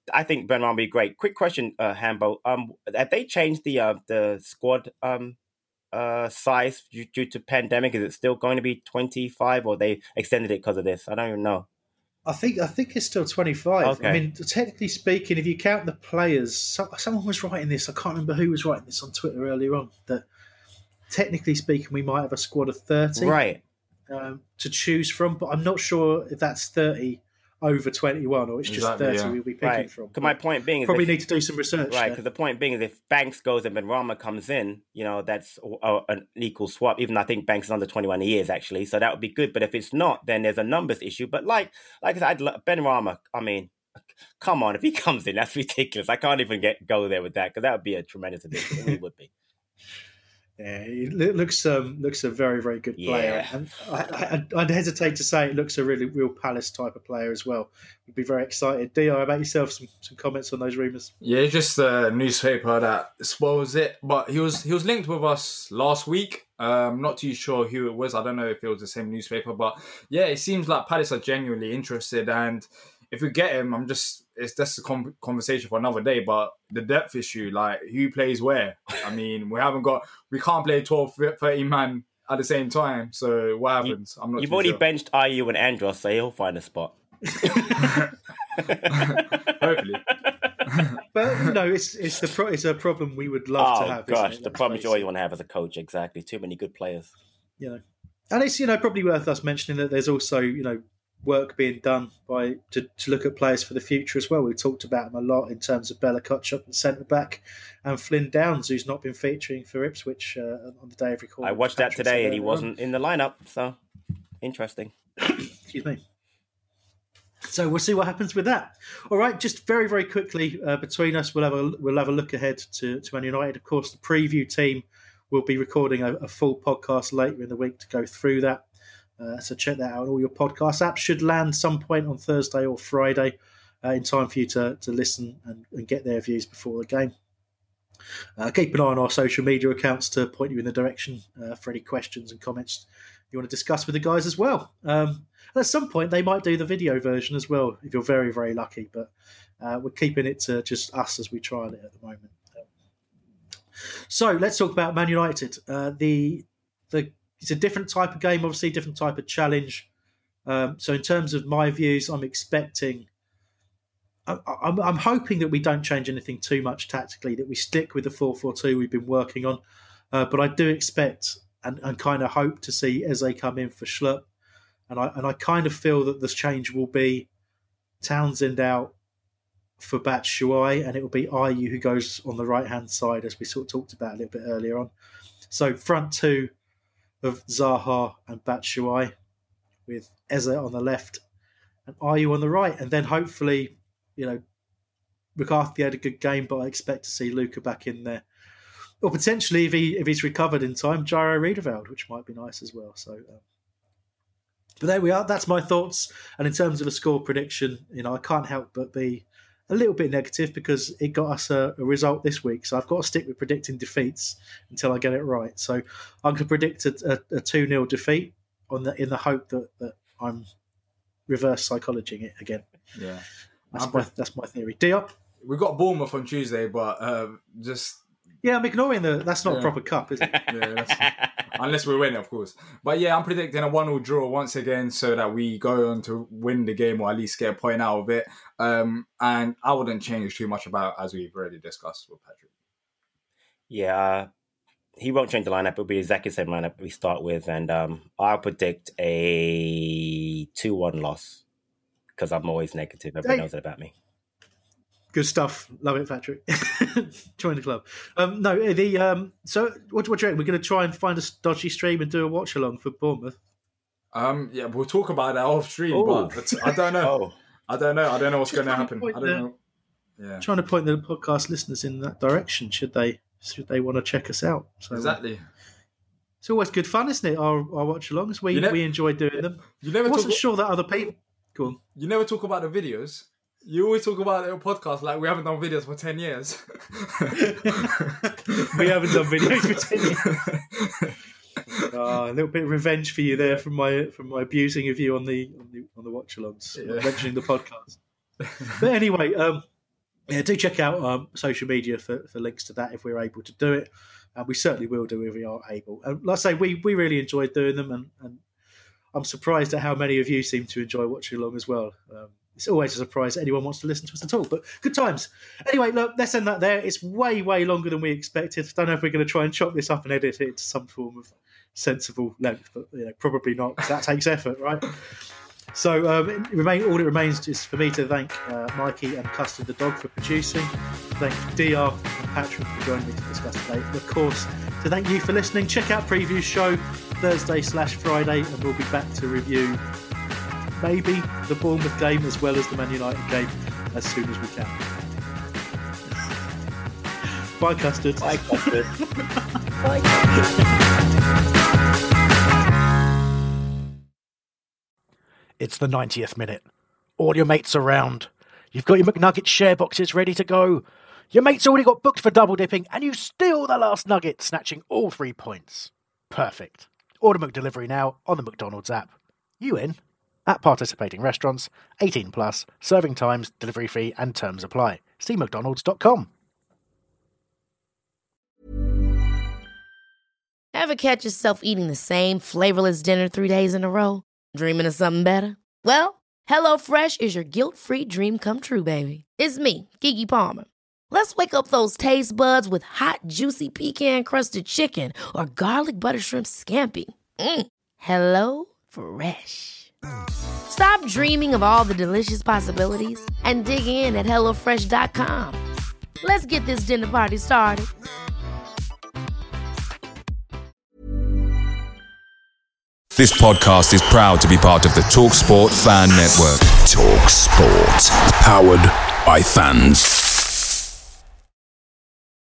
I think Benrahma would be great. Quick question, Hambo. Have they changed the squad size due to pandemic? Is it still going to be 25, or they extended it because of this? I don't even know. I think it's still 25. Okay. I mean, technically speaking, if you count the players, someone was writing this. I can't remember who was writing this on Twitter earlier on. That technically speaking, we might have a squad of 30, right, to choose from. But I'm not sure if that's 30 over 21 or it's just 30 we'll be picking from. Because my point being is probably need to do some research. Right, because the point being is if Banks goes and Benrahma comes in, that's an equal swap. Even I think Banks is under 21 years actually, so that would be good. But if it's not, then there's a numbers issue. But like I said, Benrahma, I mean, come on, if he comes in, that's ridiculous. I can't even go there with that because that would be a tremendous addition. It really would be. Yeah, it looks a very, very good player. Yeah. And I'd hesitate to say it looks a really real Palace type of player as well. We'd be very excited. Dio, about yourself, some comments on those rumours? Yeah, just a newspaper that spoils it. But he was linked with us last week. Not too sure who it was. I don't know if it was the same newspaper. But yeah, it seems like Palace are genuinely interested. And if we get him, it's just a conversation for another day. But the depth issue, like who plays where? I mean, we can't play 12, 13 man at the same time. So what happens? I'm not. You've already benched Ayew and Andros, so he'll find a spot. Hopefully. But it's a problem we would love to have. Oh gosh, the problem you always want to have as a coach. Exactly, too many good players. And it's probably worth us mentioning that there's also work being done to look at players for the future as well. We've talked about them a lot in terms of Bella Kotchap at centre back and Flynn Downs, who's not been featuring for Ipswich on the day of recording. I watched that today and he wasn't in the lineup, so interesting. Excuse me. So we'll see what happens with that. All right, just very, very quickly between us, we'll have a look ahead to Man United. Of course, the preview team will be recording a full podcast later in the week to go through that. So check that out. All your podcast apps should land some point on Thursday or Friday in time for you to listen and get their views before the game. Keep an eye on our social media accounts to point you in the direction for any questions and comments you want to discuss with the guys as well. And at some point, they might do the video version as well, if you're very, very lucky. But we're keeping it to just us as we trial it at the moment. So let's talk about Man United. It's a different type of game, obviously, different type of challenge. So in terms of my views, I'm hoping that we don't change anything too much tactically, that we stick with the 4-4-2 we've been working on. But I do expect and kind of hope to see Eze come in for Schlupp. And I kind of feel that this change will be Townsend out for Batshuayi, and it will be Ayew who goes on the right-hand side, as we sort of talked about a little bit earlier on. So front two of Zaha and Batshuayi, with Eze on the left and Ayew on the right. And then hopefully, McCarthy had a good game, but I expect to see Luca back in there. Or potentially, if he's recovered in time, Jairo Riedewald, which might be nice as well. So, but there we are. That's my thoughts. And in terms of a score prediction, I can't help but be a little bit negative because it got us a result this week. So I've got to stick with predicting defeats until I get it right. So I'm going to predict a 2-0 defeat in the hope that I'm reverse psychologying it again. Yeah, that's my theory. Diop? We got Bournemouth on Tuesday, but just... Yeah, I'm ignoring that's not a proper cup, is it? Yeah, unless we win, of course. But yeah, I'm predicting a 1-1 draw once again so that we go on to win the game or at least get a point out of it. And I wouldn't change too much about, as we've already discussed with Patrick. Yeah, he won't change the lineup. It'll be exactly the same lineup we start with. And I'll predict a 2-1 loss because I'm always negative. Everybody knows that about me. Good stuff. Love it, Patrick. Join the club. So what do you reckon? We're going to try and find a dodgy stream and do a watch along for Bournemouth. Yeah, we'll talk about that off stream, but I don't know. I don't know what's going to happen. I don't know. Yeah. Trying to point the podcast listeners in that direction. Should they want to check us out? So, exactly. It's always good fun, isn't it? Our watch alongs. We enjoy doing them. I wasn't sure that other people. Go on. You never talk about the videos. You always talk about it on podcast like we haven't done videos for 10 years. We haven't done videos for 10 years. A little bit of revenge for you there from my abusing of you on the watch-alongs, mentioning the podcast. But anyway, Yeah, do check out social media for links to that if we're able to do it. We certainly will do if we are able. Like I say, we really enjoyed doing them, and I'm surprised at how many of you seem to enjoy watching along as well. It's always a surprise that anyone wants to listen to us at all, but good times. Anyway, look, let's end that there. It's way, way longer than we expected. Don't know if we're going to try and chop this up and edit it to some form of sensible length, but probably not, because that takes effort, right? So all it remains is for me to thank Mikey and Custard the dog for producing, thank DR and Patrick for joining me to discuss today, and of course to thank you for listening. Check out Preview Show Thursday/Friday, and we'll be back to review maybe the Bournemouth game as well as the Man United game as soon as we can. Bye, Custard. Bye, Custard. Bye. It's the 90th minute. All your mates around. You've got your McNugget share boxes ready to go. Your mate's already got booked for double dipping, and you steal the last nugget, snatching all 3 points. Perfect. Order McDelivery now on the McDonald's app. You in? At participating restaurants, 18 plus, serving times, delivery fee, and terms apply. See mcdonalds.com. Ever catch yourself eating the same flavorless dinner 3 days in a row? Dreaming of something better? Well, HelloFresh is your guilt-free dream come true, baby. It's me, Keke Palmer. Let's wake up those taste buds with hot, juicy pecan-crusted chicken or garlic butter shrimp scampi. Hello Fresh. Stop dreaming of all the delicious possibilities and dig in at HelloFresh.com. Let's get this dinner party started. This podcast is proud to be part of the TalkSport Fan Network. TalkSport. Powered by fans.